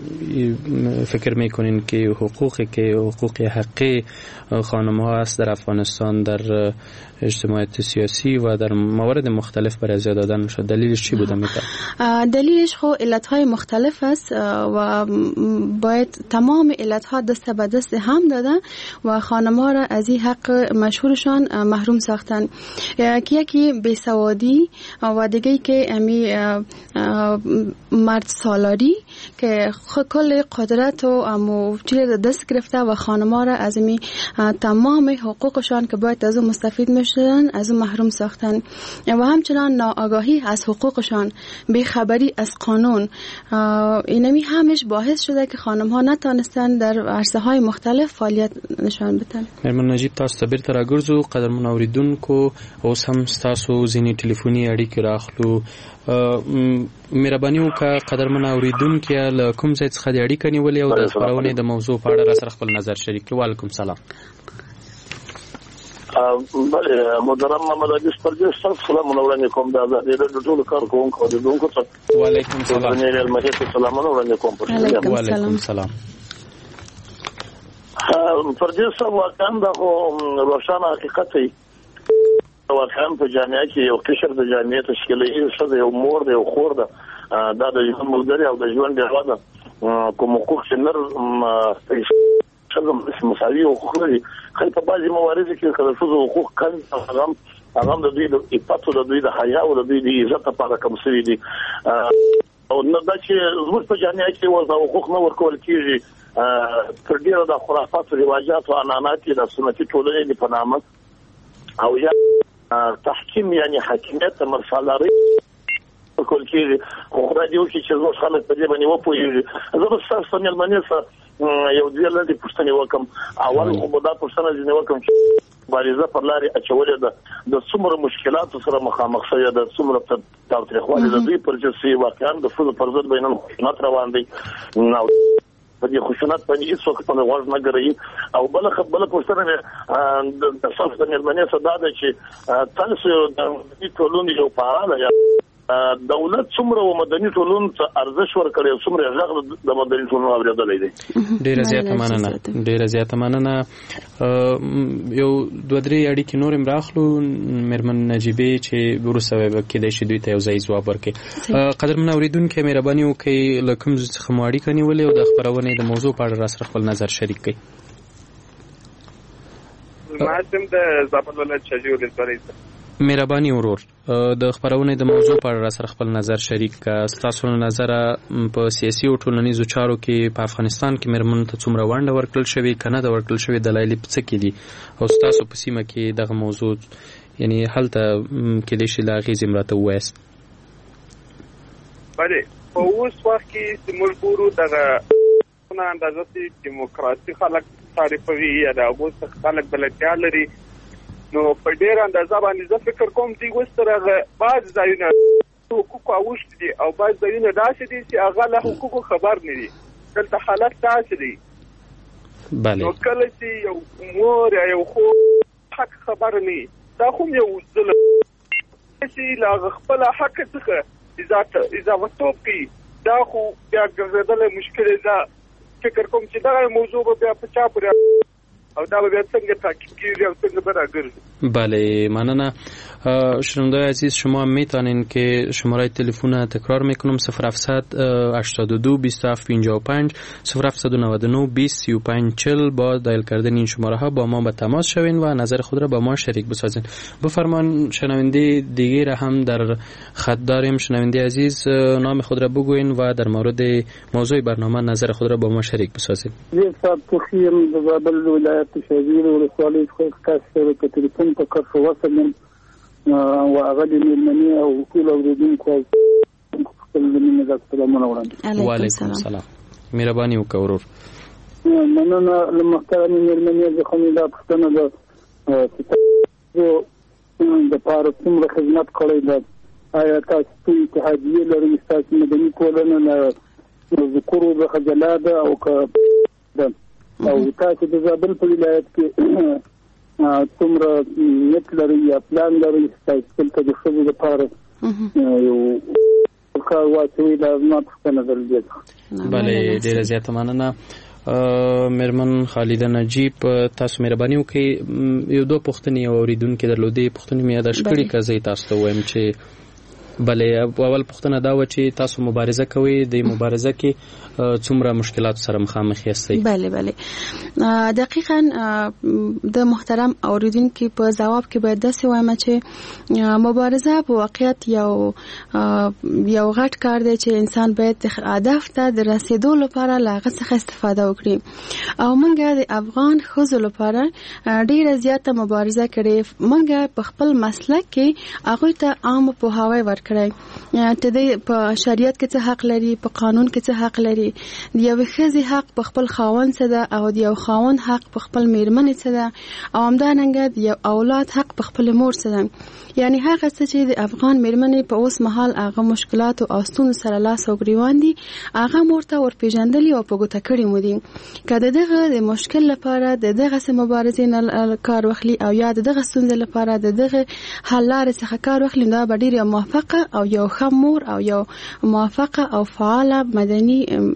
فکر میکنین که حقوقی که حقوق حقی خانم ها است در افغانستان در اجتماعیت سیاسی و در موارد مختلف برای ازیا دادن شد. دلیلش چی بوده میتونه؟ دلیلش خو علتهای مختلف است و باید تمام علتها دست به دست هم دادن و خانم‌ها را از این حق مشهورشان محروم ساختن. یکی یکی بیسوادی و دیگه که امی مرد سالاری که کل قدرت و امو چیز دست گرفته و خانم‌ها را از می تمام حقوقشان که باید از اون مستفید میشدن از اون محروم ساختن و همچنان ناآگاهی از حقوقشان، بیخبری از قانون، اینمی همش باعث شده که خانم‌ها نتونستن در عرصه‌های مختلف فعالیت نشان بدن. مرمن نجیب تاسو ته بیرته راګرځو. قدرمن اوریدونکو اوس هم ستاسو ځینې ټلیفوني اړیکې راخلو. مهرباني وکړه قدرمن اوریدونکو له کوم ځای څخه د اړیکې نیولې او د خبرونې د موضوع په اړه را سره خپل نظر شریک کړئ. وعلیکم سلام. بله محترم محمد عزیز پرجس سلامونه وړاندې کوم. د آزادۍ د ټولو کارکوونکو اوریدونکو ته وعلیکم سلام. سلامونه وړاندې کوم. وعلیکم سلام. پرجس واقعا د روښانه حقیقت دی. واقعا په جامعه کې یو قشر د جامعې تشکیلي څه یو مور دی او خور ده دا د ژوند ملګری او د ژوند ډیوه ده. کوم حقوق چې نر شغم مساوي حقوق لري خو په بعضي موارد کې کله څه حقوق کم هغه هغه د دوی د اطاعت او د دوی د حیا او د دوی د عزت لپاره کوم څه دي او نو دا چې زموږ په جامعه کې ورته حقوق نه ورکول کیږي تر ډیره د خرافات او رواجات او عنعنات د سنتي ټولنې په نامه او یا تحکیم یعنی حاکمیت مرسالاري کول کیږي خو خدای دې وکړي چې زموږ خلک په دې باندې وپوهیږي. زه به ستاسو په مېلمنې سره یو دوه لږه پوښتنې وکم. اول خو دا پوښتنه ځنې وکم چې مبارزه پر لارې اچولې ده د څومره مشکلاتو سره مخامخ شوې ده، څومره تاوتریخوالی د دوی پر جسي واقعا د ښځو پر ضد بین الخشونت روان دی او په دې خشونت باندې هیڅ وخت په غوږ نه ګرځي. او بل خبره پوښتنه د تاسو د مېلمنې سره دا ده چې تاسو د ټولنې یو فعال یا دولت څومره مدني ټولنو ته ارزښ ورکړي او څومره غږ د مدني ټولنو اورېدلې دي. ډیره زیاته مننه ډیره زیاته مننه. یو دوه درې اړیکې نور هم راخلو. مېرمن نجیبې چې وروسته به کېدای شي دوی ته یو ځای ځواب ورکړي. قدرمن اوریدونکو مهرباني وکړئ له کوم څخه مو اړیکه نیولې او د خبرونې د موضوع په اړه را سره خپل نظر شریک کړئ. ما سم د زابل ولایت شجیع ولسوالۍ مهرباني ورور د خبرونې د موضوع په اړه سره خپل نظر شریک کړه. ستاسو نظر په سیاسي او ټولنیزو چارو کې په افغانستان کې مېرمنو ته څومره ونډه ورکړل شوې کنه د ورکړل شوې دلایل څه کې دي او ستاسو په سیمه کې دغه موضوع یعنی هلته کې د شي لاغي زمراته وایست. بله په اوس وخت کې موږ ګورو دغه نه اندازه چې دیموکراسي خلک تعریفوي یا د اوس خلک بلدیا لري نو په ډیر اندازه باندې زه فکر کوم چې وستره بعض ځایونه حقوق اوښت دي او بعض ځایونه داسې دي چې هغه له حقوق خبر نه دي. دلته حالت داسې دی بله نو کله چې یو مور یا یو خور حق خبر نه دا خو یو ظلم چې لا خپل حق څخه اضافه توکي دا خو بیا ګرځېدل مشکل ده. فکر کوم چې دا موضوع به بیا په چا پورې او دا به څنګه تحقیق کیږي او څنګه به راګرځي. بله مننه. شنونده‌های عزیز شما میتونین که شماره تلفن تکرار میکنم صفر هفتصد هشتاد و دو بیست و هفت پنجاه و پنج صفر هفتصد و نود و نه بیست سی و پنج چهل با دایل کردن این شماره ها با ما به تماس شوین و نظر خود را با ما شریک بسازین. بفرمان شنونده دیگه را هم در خط داریم. شنونده عزیز نام خود را بگوین و در مورد موضوع برنامه نظر خود را با ما شریک بسازین. صاحب تخیم د زابل ولایت شجیع ولسوالۍ څخه تاسو ته ټلیفون په کار وسلم او هغه د مېلمنې او ټول اوریدونکو خپل مینه د سلامونه وړاندې. وعلیکم سلام. مهرباني وکړئ ورور. مننه له محترم مېلمنې څخه مې دا پوښتنه ده چې تاسو د پاره څومره خدمت کړی ده. آیا تاسو اتحادیه لرئ؟ تاسو مدني ټولنه نه ذکر د خجلات او که او تاسو د زابل په ولایت کې څومره نیت لري یا پلان لري تاسو ته د خپل لپاره یو کار واچوي دا ما څنګه درځي. بله ډیره زیاته مننه. مرمن خالده نجیب تاسو مهرباني وکړئ یو دوه پوښتنې اوریدونکو درلودې پوښتنې مې یاد کړې کزې تاسو ته وایم چې بلې اول پوښتنه دا و چې تاسو مبارزه کوئ د مبارزه کې څومره مشکلات سره مخامخ یاستئ؟ بله بله دقیقاً د محترم اوریدونکو په جواب کې باید داسې وایم چې مبارزه په واقعیت یو یو غټ کار دی چې انسان باید هدف ته د رسیدو لپاره له هغه څخه استفاده وکړي او موږ د افغان ښځو لپاره ډیره زیاته مبارزه کړې. موږ په خپل مسلک کې هغوی ته عام پوهاوی ورکړی ته د په شریعت کې څه حق لري، په قانون کې څه حق لري، د یو ښځې حق په خپل خاوند څه ده او د یو خاوند حق په خپل میرمن څه ده او همدارنګه د یو اولاد حق په خپل مور څه ده. یعنی هغه څه چې د افغان میرمنې په اوس مهال هغه مشکلات او ستونزو سره لاس او ګریوان دي هغه مور ته ورپېژندلي او په ګوته کړي مو دي که د دغه د مشکل لپاره د دغسې مبارزې نه کار واخلي او یا د دغه ستونزې لپاره د دغه حل لارې څخه کار واخلي دا به ډېر یو موفقه او یو ښه مور او یو موفقه او فعاله مدني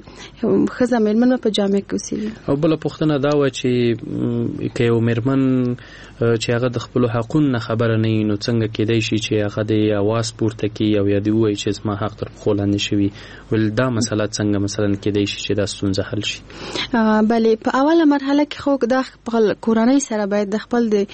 ښځه میرمن په جامعه کې اوسېږي. او بله پوښتنه دا وه چې که یو میرمن چې هغه د خپلو حقونو نه خبره نه وي نو څنګه کېدای شي چې هغه د اواز پورته کړي او یا دې ووایي چې زما حق تر پښو لاندې شوي؟ ول دا مسله څنګه مثلا کېدای شي چې دا ستونزه حل شي؟ بلې په اوله مرحله کې خو د خپل کورنۍ سره باید د خپل د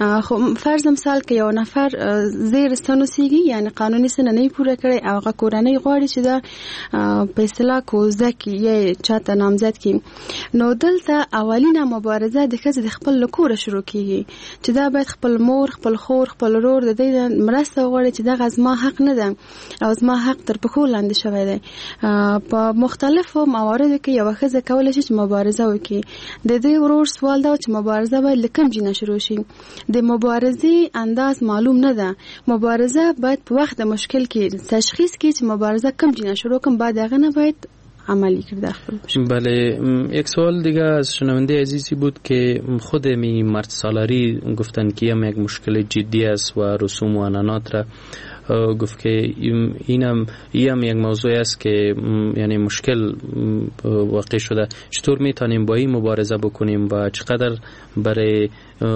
فرض مثال کې یو نفر زیر ستن اوسېږي یعنی قانوني سنه نه پوره کړی او هغه کورنۍ غواړي چې دا په اصطلاح کوزده کړي یا چاته نامزد کړي نو دلته اولینه مبارزه د ښځې د خپل کوره شروع کېږي چې دا باید خپل مور، خپل خور، خپل ورور د دې مرسته وغواړي چې دغه زما حق نه ده او زما حق تر پښو لاندې شوی دی. په مختلفو مواردو کې یوه ښځه کولی شي چې مبارزه وکړي. د دې ورور سوال دا چې مبارزه باید له کوم ځای نه شروع شي. د مبارزې انداز معلوم نه ده. مبارزه باید په وخت د مشکل کې تشخیص کړي چې مبارزه کوم ځای نه شروع کړم، بعد هغه نه باید عملی کرده. بله، یک سوال دیگه از شنونده عزیزی بود که خود می مرد سالاری گفتن که هم یک مشکل جدی است و رسوم و عنعنات را گفت که اینم اینم یک موضوع است که یعنی مشکل واقع شده. چطور میتونیم با این مبارزه بکنیم و چقدر برای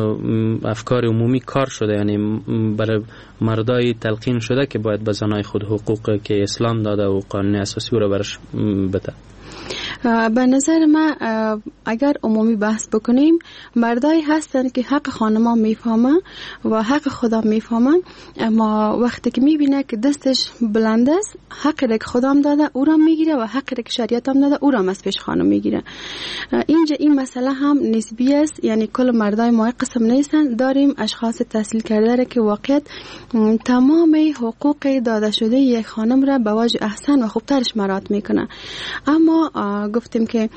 افکار عمومی کار شده، یعنی برای مردای تلقین شده که باید به زنای خود حقوق که اسلام داده و قانون اساسی رو برش بده؟ به نظر ما اگر عمومی بحث بکنیم مردایی هستن که حق خانما میفهمن و حق خدا میفهمن، اما وقتی که میبینه که دستش بلند است حق را که خدام داده او را میگیره و حق را که شریعت هم داده او را از پیش خانم میگیره. اینجا این مسئله هم نسبی است، یعنی کل مردای ما قسم نیستن. داریم اشخاص تحصیل کرده را که واقعیت تمام حقوق داده شده یک خانم را به وجه احسن و خوبترش مراد میکنه. اما گفتیم که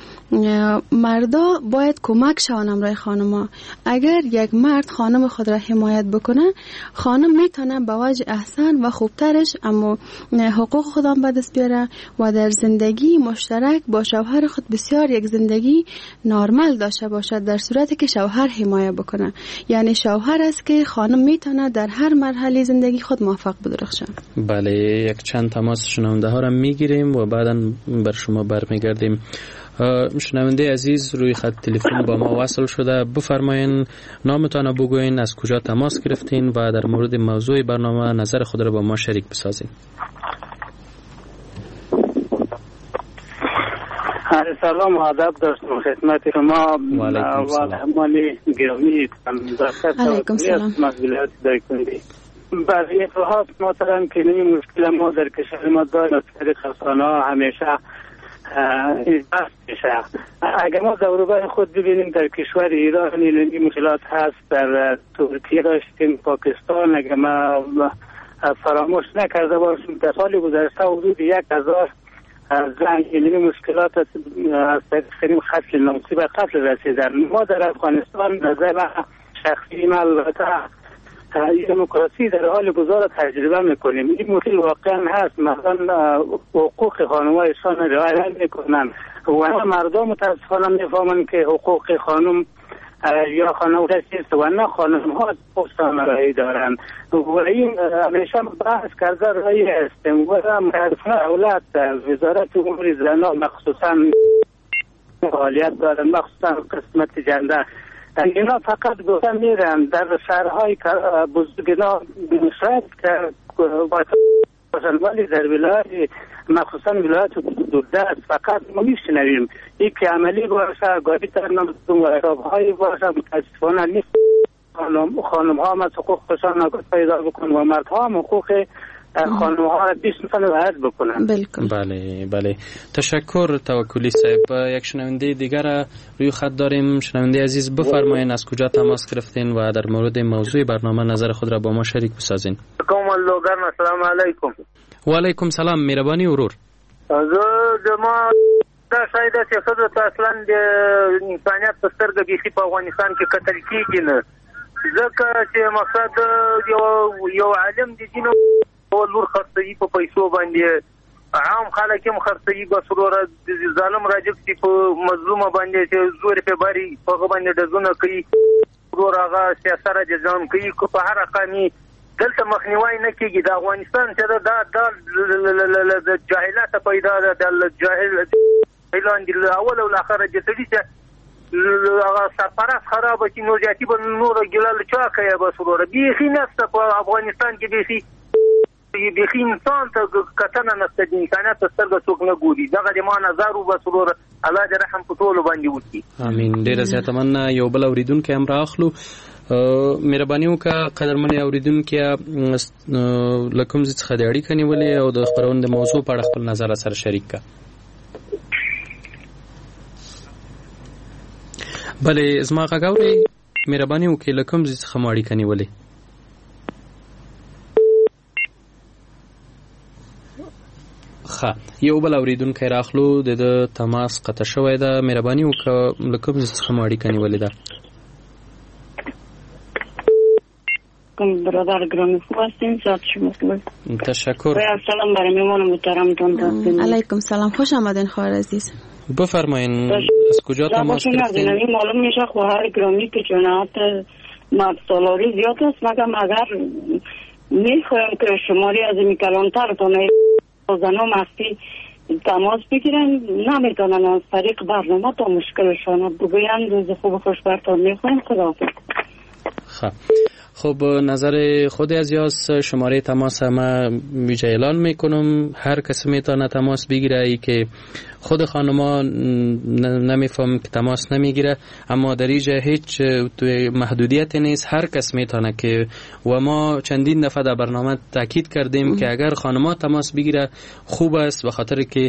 مردا باید کمک شون امرای خانما. اگر یک مرد خانم خود را حمایت بکنه خانم میتونه به وجه احسن و خوبترش اما حقوق خودم به دست بیاره و در زندگی مشترک با شوهر خود بسیار یک زندگی نرمال داشته باشد، در صورتی که شوهر حمایت بکنه. یعنی شوهر است که خانم میتونه در هر مرحله زندگی خود موفق بدرخشه. بله، یک چند تماس شنونده ها را میگیریم و بعدا بر شما برمیگردیم. شنونده عزیز روی خط تلفن با ما وصل شده، بفرمایین نامتان بگوین، از کجا تماس گرفتین و در مورد موضوع برنامه نظر خود را با ما شریک بسازین. سلام و ادب داشتم خدمت شما و همانی گرامی علیکم سلام. مسئولیت دایکنی برای افراحات محترم که نمی مشکل ما در کشور ما داریم از طریق رسانه ها همیشه این بحث میشه. اگر ما دوروبر خود ببینیم در کشور ایران این مشکلات هست، در ترکیه داشتیم، پاکستان اگر ما فراموش نکرده باشیم در سال گذشته حدود یک هزار زن این مشکلات از طریق قتل ناموسی و قتل رسیدن. ما در افغانستان نظر شخصی ما البته دموکراسی در حال گذار تجربه میکنیم. این مشکل واقعا هست، مثلا حقوق خانمایشان رعایت میکنن و مردم متاسفانه میفهمن که حقوق خانم یا خانم چیست و نه خانم ها حقوقشان رعایت دارن و این همیشه بحث کرده رای هستیم و معرفت اولاد وزارت امور زنان مخصوصا فعالیت دارن، مخصوصا قسمت جنده. اینا فقط گفته میرن در شهرهای بزرگ اینا شاید که باشن، ولی در ولایت مخصوصا ولایت دوردست فقط ما میشنویم این که عملی باشه، گاهی ترنم و اعرابهایی باشه. متاسفانه نیست. خانم ها هم حقوقشان نگاه پیدا بکن و مردها هم حقوق خانم ها را بیست مثلا رعایت بکنن. بله بله، تشکر توکلی صاحب. یک شنونده دیگر روی خط داریم. شنونده عزیز بفرمایید از کجا تماس گرفتین و در مورد موضوع برنامه نظر خود را با ما شریک بسازین. کوم لوګر السلام علیکم. و علیکم سلام. مهرباني ورور. زه د ما دا شاید چې خود اصلا د انسانیت په سترګه بیخي په افغانستان کې قتل کیږي نه، ځکه چې مقصد یو یو عالم د دین او لور خرڅوي په پیسو باندې، عام خلک هم خرڅوي، بس وروره ظالم راجب چې په مظلومه باندې چې زور په باري په باندې ډزونه کوي، وروره هغه سیاست را جزام کوي. کو په هر قامي دلته مخنیوي نه کیږي. د افغانستان چې دا د جاهلات پیدا ده، د جاهل اعلان دی اول او اخر جتړي چې هغه سرپرست خراب چې نو جاتی به نور ګلال چا کوي، بس وروره بیخي نفسه په افغانستان کې بیخي بیخي انسان ته کتنه نشته، د انسانیت په سترګه څوک نه ګوري. دغه د ما نظر و، بس وروره الله دې رحم په ټولو باندې وکړي. امين. ډیره زیاته مننه. یو بل اوریدونکو هم راخلو. مهرباني وکړه قدرمن اوریدونکو لکم زه څخه د اړیکې نیولې او د خبرونې موضوع په اړه خپل نظر سره شریک کړه. بله زما غاوري مهرباني وکړئ لکم زه څخه اړیکې نیولې. ښه، یو بل اوریدونکو راخلو، د تماس قطع شوی ده. مهرباني وکړه لکم زه څخه اړیکې نیولې ده. کوم برادر گرامی خوب هستین؟ ساعت شما خوب. تشکر. سلام برای میمان محترمتون داشتین. علیکم سلام، خوش آمدین خواهر عزیز. بفرمایین از کجا تماس گرفتین؟ معلوم میشه خواهر گرامی که جنایت مرد سالاری زیاد است، مگم اگر میخوایم که شماری از این کلانتر کنه زنان مستی تماس بگیرن، نمیتونن از طریق برنامه تا مشکلشان بگوین. روز خوب خوش برتان میخوایم. خداحافظ. خب خب نظر خود از یاس شماره تماس ما ویژه اعلان میکنم. هر کسی میتونه تماس بگیره. ای که خود خانما نمیفهم که تماس نمیگیره، اما در اینجا هیچ محدودیت نیست، هر کس میتونه که و ما چندین دفعه در برنامه تاکید کردیم که اگر خانما تماس بگیره خوب است، به خاطر که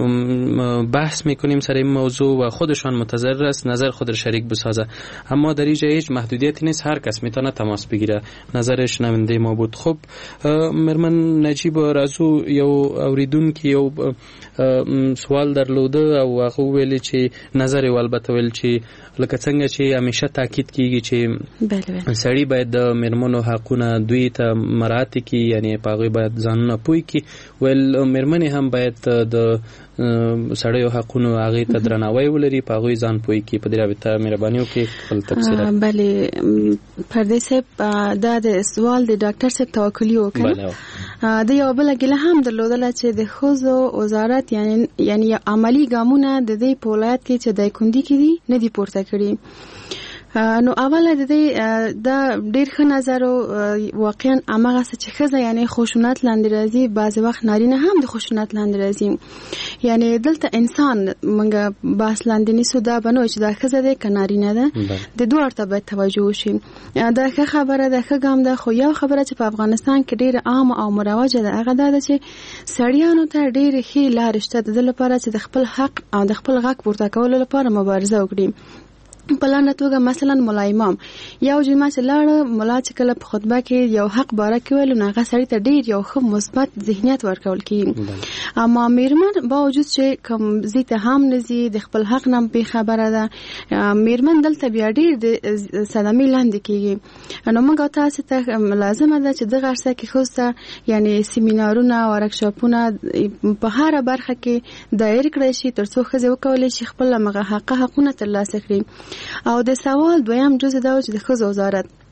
بحث میکنیم سر این موضوع و خودشان متضرر است نظر خود شریک بسازه. اما در اینجا هیچ محدودیت نیست، هر کس میتونه تماس بگیره. نظرش نمنده ما بود. خب مرمن نجیب رازو یو اوریدون که یو سوال درلوده او هغه ویل چې نظر یې البته ویل چې لکه څنګه چې همیشه تاکید کیږي چې سړی باید د میرمنو حقونه دوی ته مراعات کړي، یعنی په هغوی باید ځانونه پوه کړي. ویل میرمنې هم باید د سړیو حقونو هغې ته درناوی ولري، په هغوی ځان پوه کړي. په دې رابطه مهرباني وکړئ خپل تفصیلات. بله پردې صاحب دا د سوال د ډاکټر صاحب توکلي وکړه. د یو بل ګله هم درلودله چې د ښځو وزارت یعنی یعنی عملی ګامونه د دې په ولایت کې چې د کندي کې دي نه دي پورته کړي. نو اوله د دې دا ډېر ښه نظر او واقعا هغه څه چې ښځه یعنی خشونت لاندې راځي، بعضې وخت نارینه هم د خشونت لاندې راځي. یعنی دلته انسان موږ بحث لاندې نیسو، دا به نه وایي چې دا ښځه دی که نارینه ده، د دواړو ته باید توجه وشي. دا ښه خبره ده، ښه ګام ده. خو یو خبره چې په افغانستان کې ډېره عامه او مروجه ده هغه دا ده چې سړیانو ته ډېرې ښې لارې شته د دې لپاره چې د خپل حق او د خپل غږ پورته کولو لپاره مبارزه وکړي. په لاندې توګه مثلا ملا امام یو جمعه چې لاړه، ملا چې کله په خطبه کې یو حق باره کې ویل، نو هغه سړي ته ډېر یو ښه مثبت ذهنیت ورکول کېږي. اما میرمن باوجود چې کوم ځای ته هم نه ځي، د خپل حق نه بې خبره ده، میرمن دلته بیا ډېر د صدمې لاندې کېږي. نو موږ تاسو ته لازمه ده چې دغه عرصه کې ښځو ته یعنې سیمینارونه ورکشاپونه په هره برخه کې دایر کړی شي تر څو ښځې وکولی شي خپل همغه حقه حقونه ترلاسه کړي. او د سوال دویم جزء دا چې د ښځو وزارت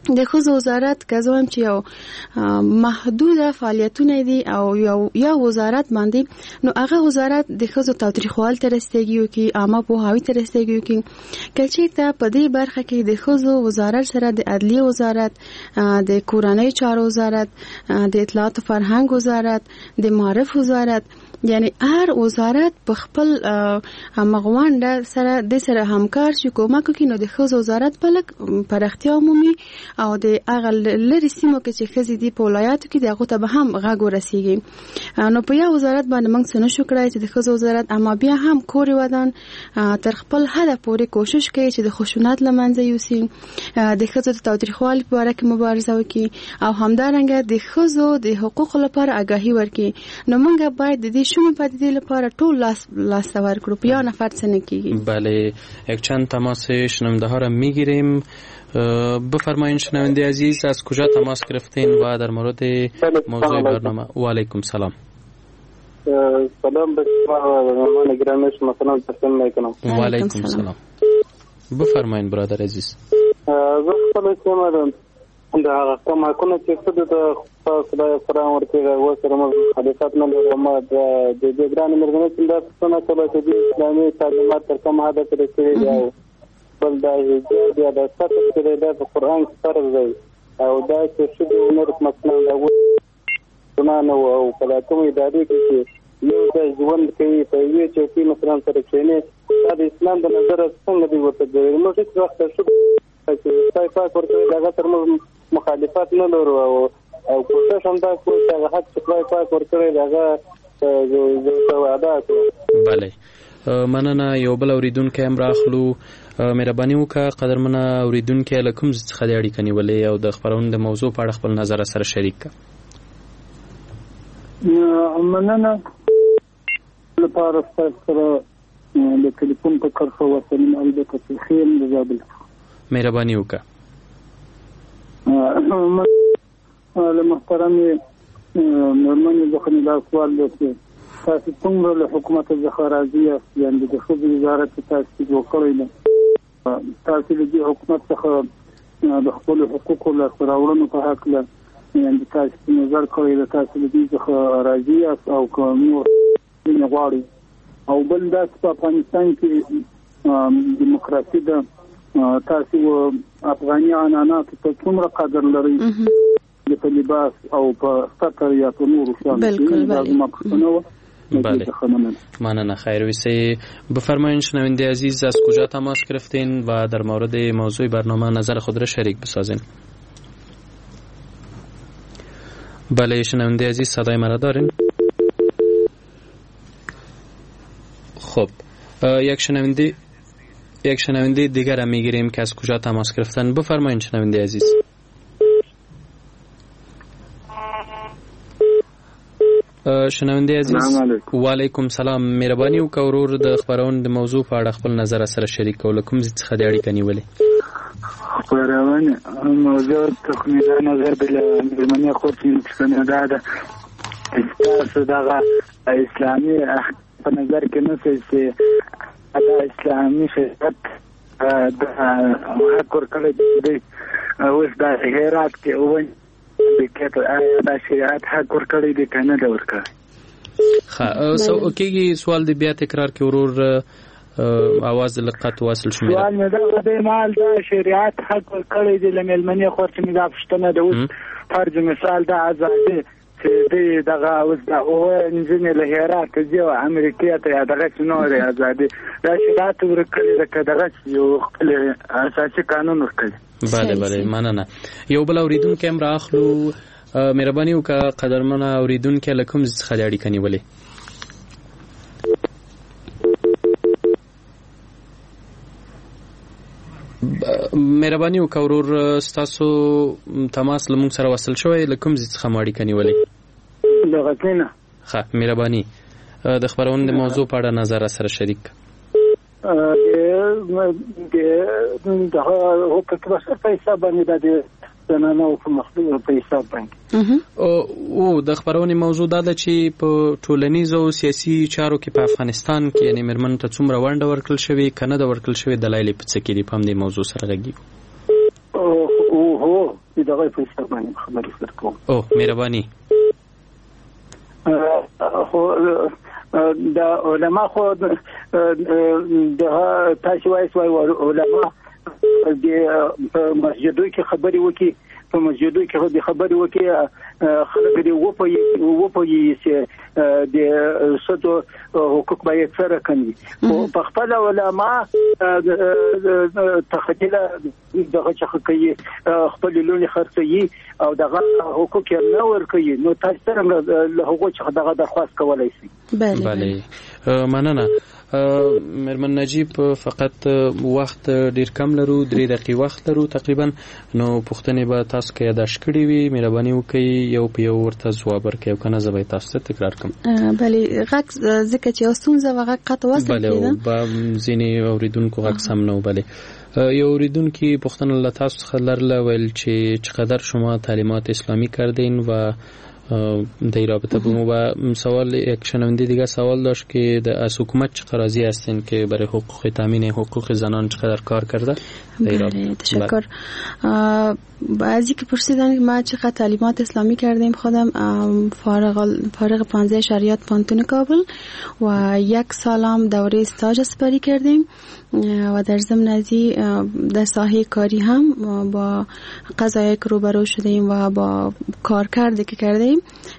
د ښځو وزارت که زه وایم چې یو محدوده فعالیتونه دي او یو یا وزارت باندې، نو هغه وزارت د ښځو تاوتریخوالي ته رسیدګي وکړي، عامه پوهاوي ته رسیدګي وکړي. که چېرته په دې برخه کې د ښځو وزارت سره د عدلیې وزارت، د کورنۍ چارو وزارت، د اطلاعات او فرهنګ وزارت، د معارف وزارت، یعنی هر وزارت په خپل مغوانډه سره د سره همکار شي، کومک وکړي، نو د ښځو وزارت په لږ پراختیا عمومي او د هغه لرې سیمو کې چې ښځې دي په ولایاتو کې د هغو ته به هم غږ ورسیږي. نو په یو وزارت باندې موږ څه نشو کړی چې د ښځو وزارت، اما بیا هم کور ودان تر خپل حده پورې کوشش کوي چې د خشونت له منځه یوسي، د ښځو د تاوتریخوالي په باره کې مبارزه وکړي او همدارنګه د ښځو د حقوقو لپاره آګاهي ورکړي. نو موږ باید د دې شومې پدیدې لپاره ټول لاس لاس ورکړو، په یو نفر څه نه کیږي. بله، یک چند تماس شنونده ها را میگیریم. بفرمایید شنونده عزیز از کجا تماس گرفتین و در مورد موضوع برنامه؟ و علیکم سلام. سلام به شما مهمان گرامی شما، سلام تقدیم میکنم. و علیکم سلام. بفرمایید برادر عزیز. زه خپل کوم د هغه کوم حقونه چې څه د خدای سره ورته و سره مخالفت نه لرم. د دې ګران مرګنه چې دا څنګه کله چې د اسلامي تعلیمات تر کومه حد پورې کېږي دی، بل دا چې د ساتل کېږي د قرآن فرض دی او دا چې څه د عمر مثلا دا ونه نو او کله کوم ادارې کې یو د ژوند کوي په یوه چوکۍ مثلا سره کېنه، دا د اسلام د نظر څنګه دی ورته دی. نو هیڅ وخت څه چې پای پای ورته دا تر مخالفت نه لرو او او کوشش هم دا کوي چې هغه حق پای پای ورته داغه جو ادا کړو. بله، مننه. یو بل اوریدونکو هم راخلو. مهرباني وکړه قدرمنه اوریدونکو له کوم څخه د اړیکې نیولې او د خبرونې د موضوع په اړه خپل نظر سره شریک کړه. مننه. لپاره سره د ټلیفون په کرښه وسلم البته په خیر د زابل. مهرباني وکړه. له محترم مېرمنې څخه مې دا سوال دی چې تاسو څومره له حکومت څخه راضي یاست؟ یعنې د ښځو وزارت چې تاسو جوړ کړی دی، تاسو له دې حکومت څخه د خپلو حقوقو لاسته راوړنو په هکله یعنې تاسو نظر کړی دی، تاسو له دې څخه راضي یاست او که نور ځینې غواړئ؟ او بل دا چې په افغانستان کې دیموکراسي ده، تاسو افغاني عنعناتو ته څومره قدر لرئ په لباس او په سطر یا په نورو شیانو؟ بالکل بله. ماننه. خیر ویسه. بفرمایید شنونده عزیز از کجا تماس گرفتین و در مورد موضوع برنامه نظر خود را شریک بسازین. بله شنونده عزیز صدای مرا دارین؟ خب یک شنونده یک شنونده دیگر هم میگیریم که از کجا تماس گرفتن. بفرمایید شنونده عزیز. شنونده عزیز و علیکم سلام. مهرباني وکړه ورور د خبرونې د موضوع په اړه خپل نظر سره شریک کول. کوم څه د اړیکې نیولې؟ خبرونه موضوع تخمیده نظر بل مېرمنې خو چې دا ده تاسو دغه اسلامي په نظر کې نه چې دا اسلامي شریعت د حق ورکړی دی اوس د هرات کې وایي دا شریعت حق ورکړی دی کنه دا ورکړی. ښه سو کېږي سوال دی بیا تکرار کې ورور اواز لقط واصل شمیر. سوال مې دا د مال دا شریعت حق ورکړی دی لملمنې خو چې مې دا پښتنه د اوس فرض مثال دا آزادي چې د دغه اوس دا او انجینر له هرات ته او امریکا ته دغه نور آزادي دا شریعت ورکړی دی دغه یو خپل اساسي قانون ورکړي. بله بله مننه. یو بل اوریدونکو هم راخلو. مهرباني وکړه قدرمنه اوریدونکو له کوم څخه د اړیکې نیولې؟ مهرباني وکړه ورور ستاسو تماس له موږ سره وصل شوی، له کوم څخه مو اړیکه نیولې؟ دغه کینه. ښه مهرباني د خبرونې د موضوع په اړه نظر سره شریک. د دغه حقوق بشر په حساب باندې د زنانو په مخلوق په حساب باندې او د خبرونې موضوع دا ده چې په ټولنیزو او سیاسي چارو کې په افغانستان کې یعنی مېرمنو ته څومره ونډه ورکړل شوې کنه د ورکړل شوې دلایل په څه کې دي په دې موضوع سره لګي. او هو دغه په څیر باندې خبرې سره کوم. او مهرباني. خو دا علما خو د تاسو وایي علما د مسجدو کې خبرې وکي په مسجدو کې خبرې وکي خلک دې وپوي وپوي چې د سدو حقوق باید سره کوي. او په خپل علما تخیل دغه چې کوي خپل لونی خرڅي او دغه حقوق یې نه ورکوي، نو تاسو څنګه له هغه څخه دغه درخواست کولای شئ؟ بله مننه. مرمن نجیب فقط وخت ډیر کم لرو، درې دقیقې وخت لرو تقریبا، نو پوښتنې به تاسو کې یاداښت کړې وي، مهرباني وکړئ یو په یو ورته ځواب ورکړئ او کنه زه به تاسو ته تکرار کړم. بله غږ ځکه چې ستونزه وغږ قطع وصل کېده، بله به ځینې اوریدونکو غږ سم نه و. بله یو اوریدونکی پوښتنه له تاسو څخه لرله ویل چې چقدر شما تعلیمات اسلامی کردین و در رابطه با ما سوال یک شنونده دیگه سوال داشت که از حکومت چقدر راضی هستین که برای حقوق تامین حقوق زنان چقدر کار کرده؟ بله تشکر. بعضی که پرسیدن ما چقدر تعلیمات اسلامی کردیم، خودم فارغ فارغ پانزده شریعت پانتون کابل و یک سالم دوره استاج سپری کردیم و در ضمن ازی در ساحه کاری هم با قضایای که روبرو شدیم و با کار کرده که کردیم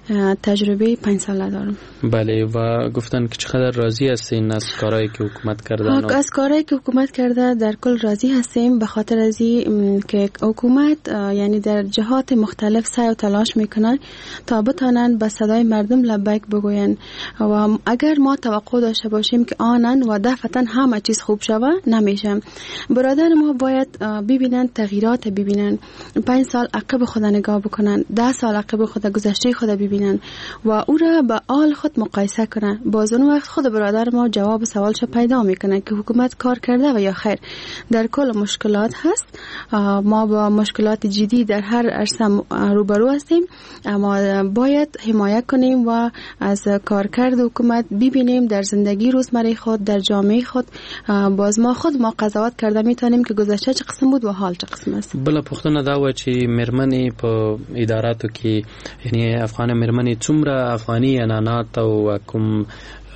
تجربه پنج ساله دارم. بله و گفتن که چقدر راضی هستین از کارهایی که حکومت کردن؟ از کارهایی که حکومت کرده در کل راضی هستیم، به خاطر ازی که حکومت یعنی در جهات مختلف سعی و تلاش میکنن تا بتانن به صدای مردم لبیک بگوین و اگر ما توقع داشته باشیم که آنن و دفعتا همه چیز خوب شوه نمیشه. برادر ما باید ببینن تغییرات، ببینن پنج سال عقب خود نگاه بکنن، ده سال عقب خود گذشته خود ببینن و او را با آل خود مقایسه کنن. باز اون وقت خود برادر ما جواب سوالش پیدا میکنن که حکومت کار کرده و یا خیر. در کل مشکلات هست، ما با مشکلات جدی در هر عرصه روبرو هستیم، اما باید حمایت کنیم و از کارکرد حکومت ببینیم در زندگی روزمره خود، در جامعه خود باز ما خود ما قضاوت کرده میتونیم که گذشته چه قسم بود و حال چه قسم است. بله پوښتنه دا و چې مرمنې په اداراتو کې یعنی افغان مرمنې څومره افغاني عنعنات او کوم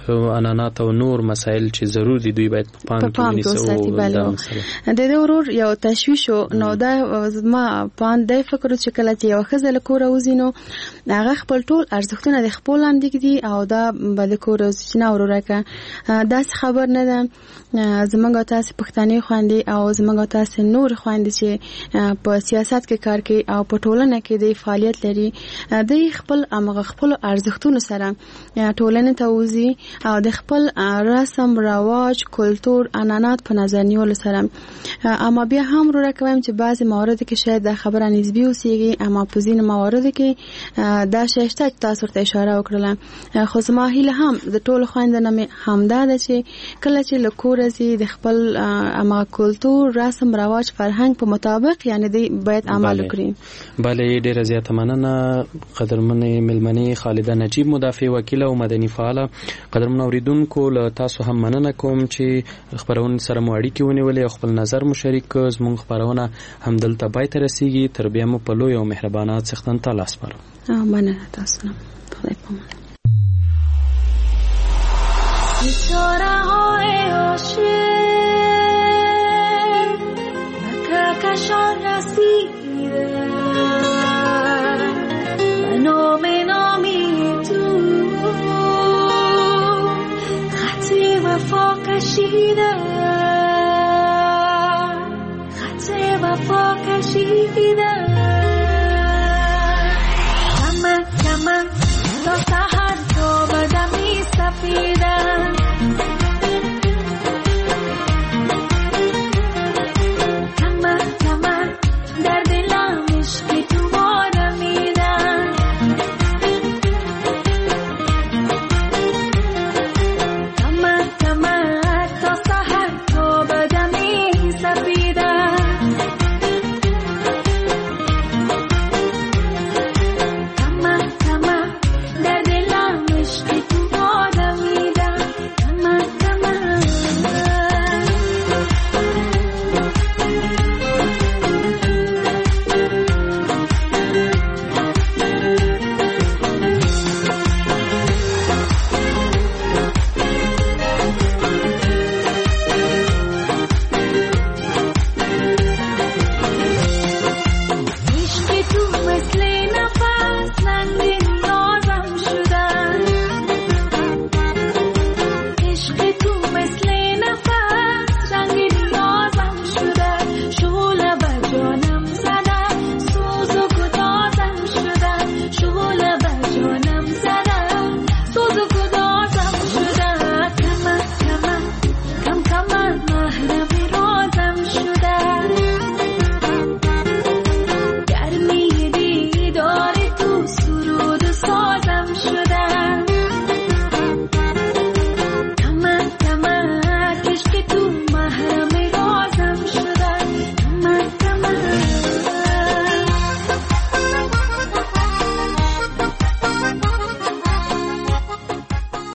عنعنات او نور مسائل چې ضرور دي دوی باید په پام کې ونیسو. بله د دې ورور یو تشویش نو دا ما پان د فکر چې کله چې یو ښځه له کوره وځي نو هغه خپل ټول ارزښتونه د خپل لاندې دي او دا به د کور وځي نه وروره که داسې خبر نه ده. زمونږ تاسې پښتنې خویندې او زمونږ تاسې نور خویندې چې په سیاست کې کار کوي او په ټولنه کې د فعالیت لري، د خپل امغه خپل ارزښتونو سره ټولنې ته وځي او د خپل رسم رواج کلتور عنعنات په نظر نیولو سره. اما بیا هم وروره کوم چې بعضې موارد کې شاید دا خبره نسبي اوسېږي، اما په ځینو مواردو کې دا شی شته چې تاسو ورته اشاره وکړله. خو زما هیله هم د ټولو خویندو نه مې همدا ده چې کله چې له کور ځي د خپل اما کلتور رسم رواج فرهنګ په مطابق یعنی دی باید عمل وکړي. بله ډیره زیاته مننه قدرمنې ملمنې خالده نجیب، مدافع وکیل او مدني فعاله. قدرمن اوریدونکو له تاسو هم مننه کوم چې خبرونه سره مو اړیکې ونیولې او خپل نظر مو شریک کړ. زموږ خبرونه هم دلته پای ته رسیږي، تر بیا مو په لوی او مهربانه څښتن ته لاس سپارم. مننه تاسو نه. خدای پامان. ستاره‌های عاشق به کهکشان رسیده و نام نامی تو خط وفا کشیده، خط وفا کشیده.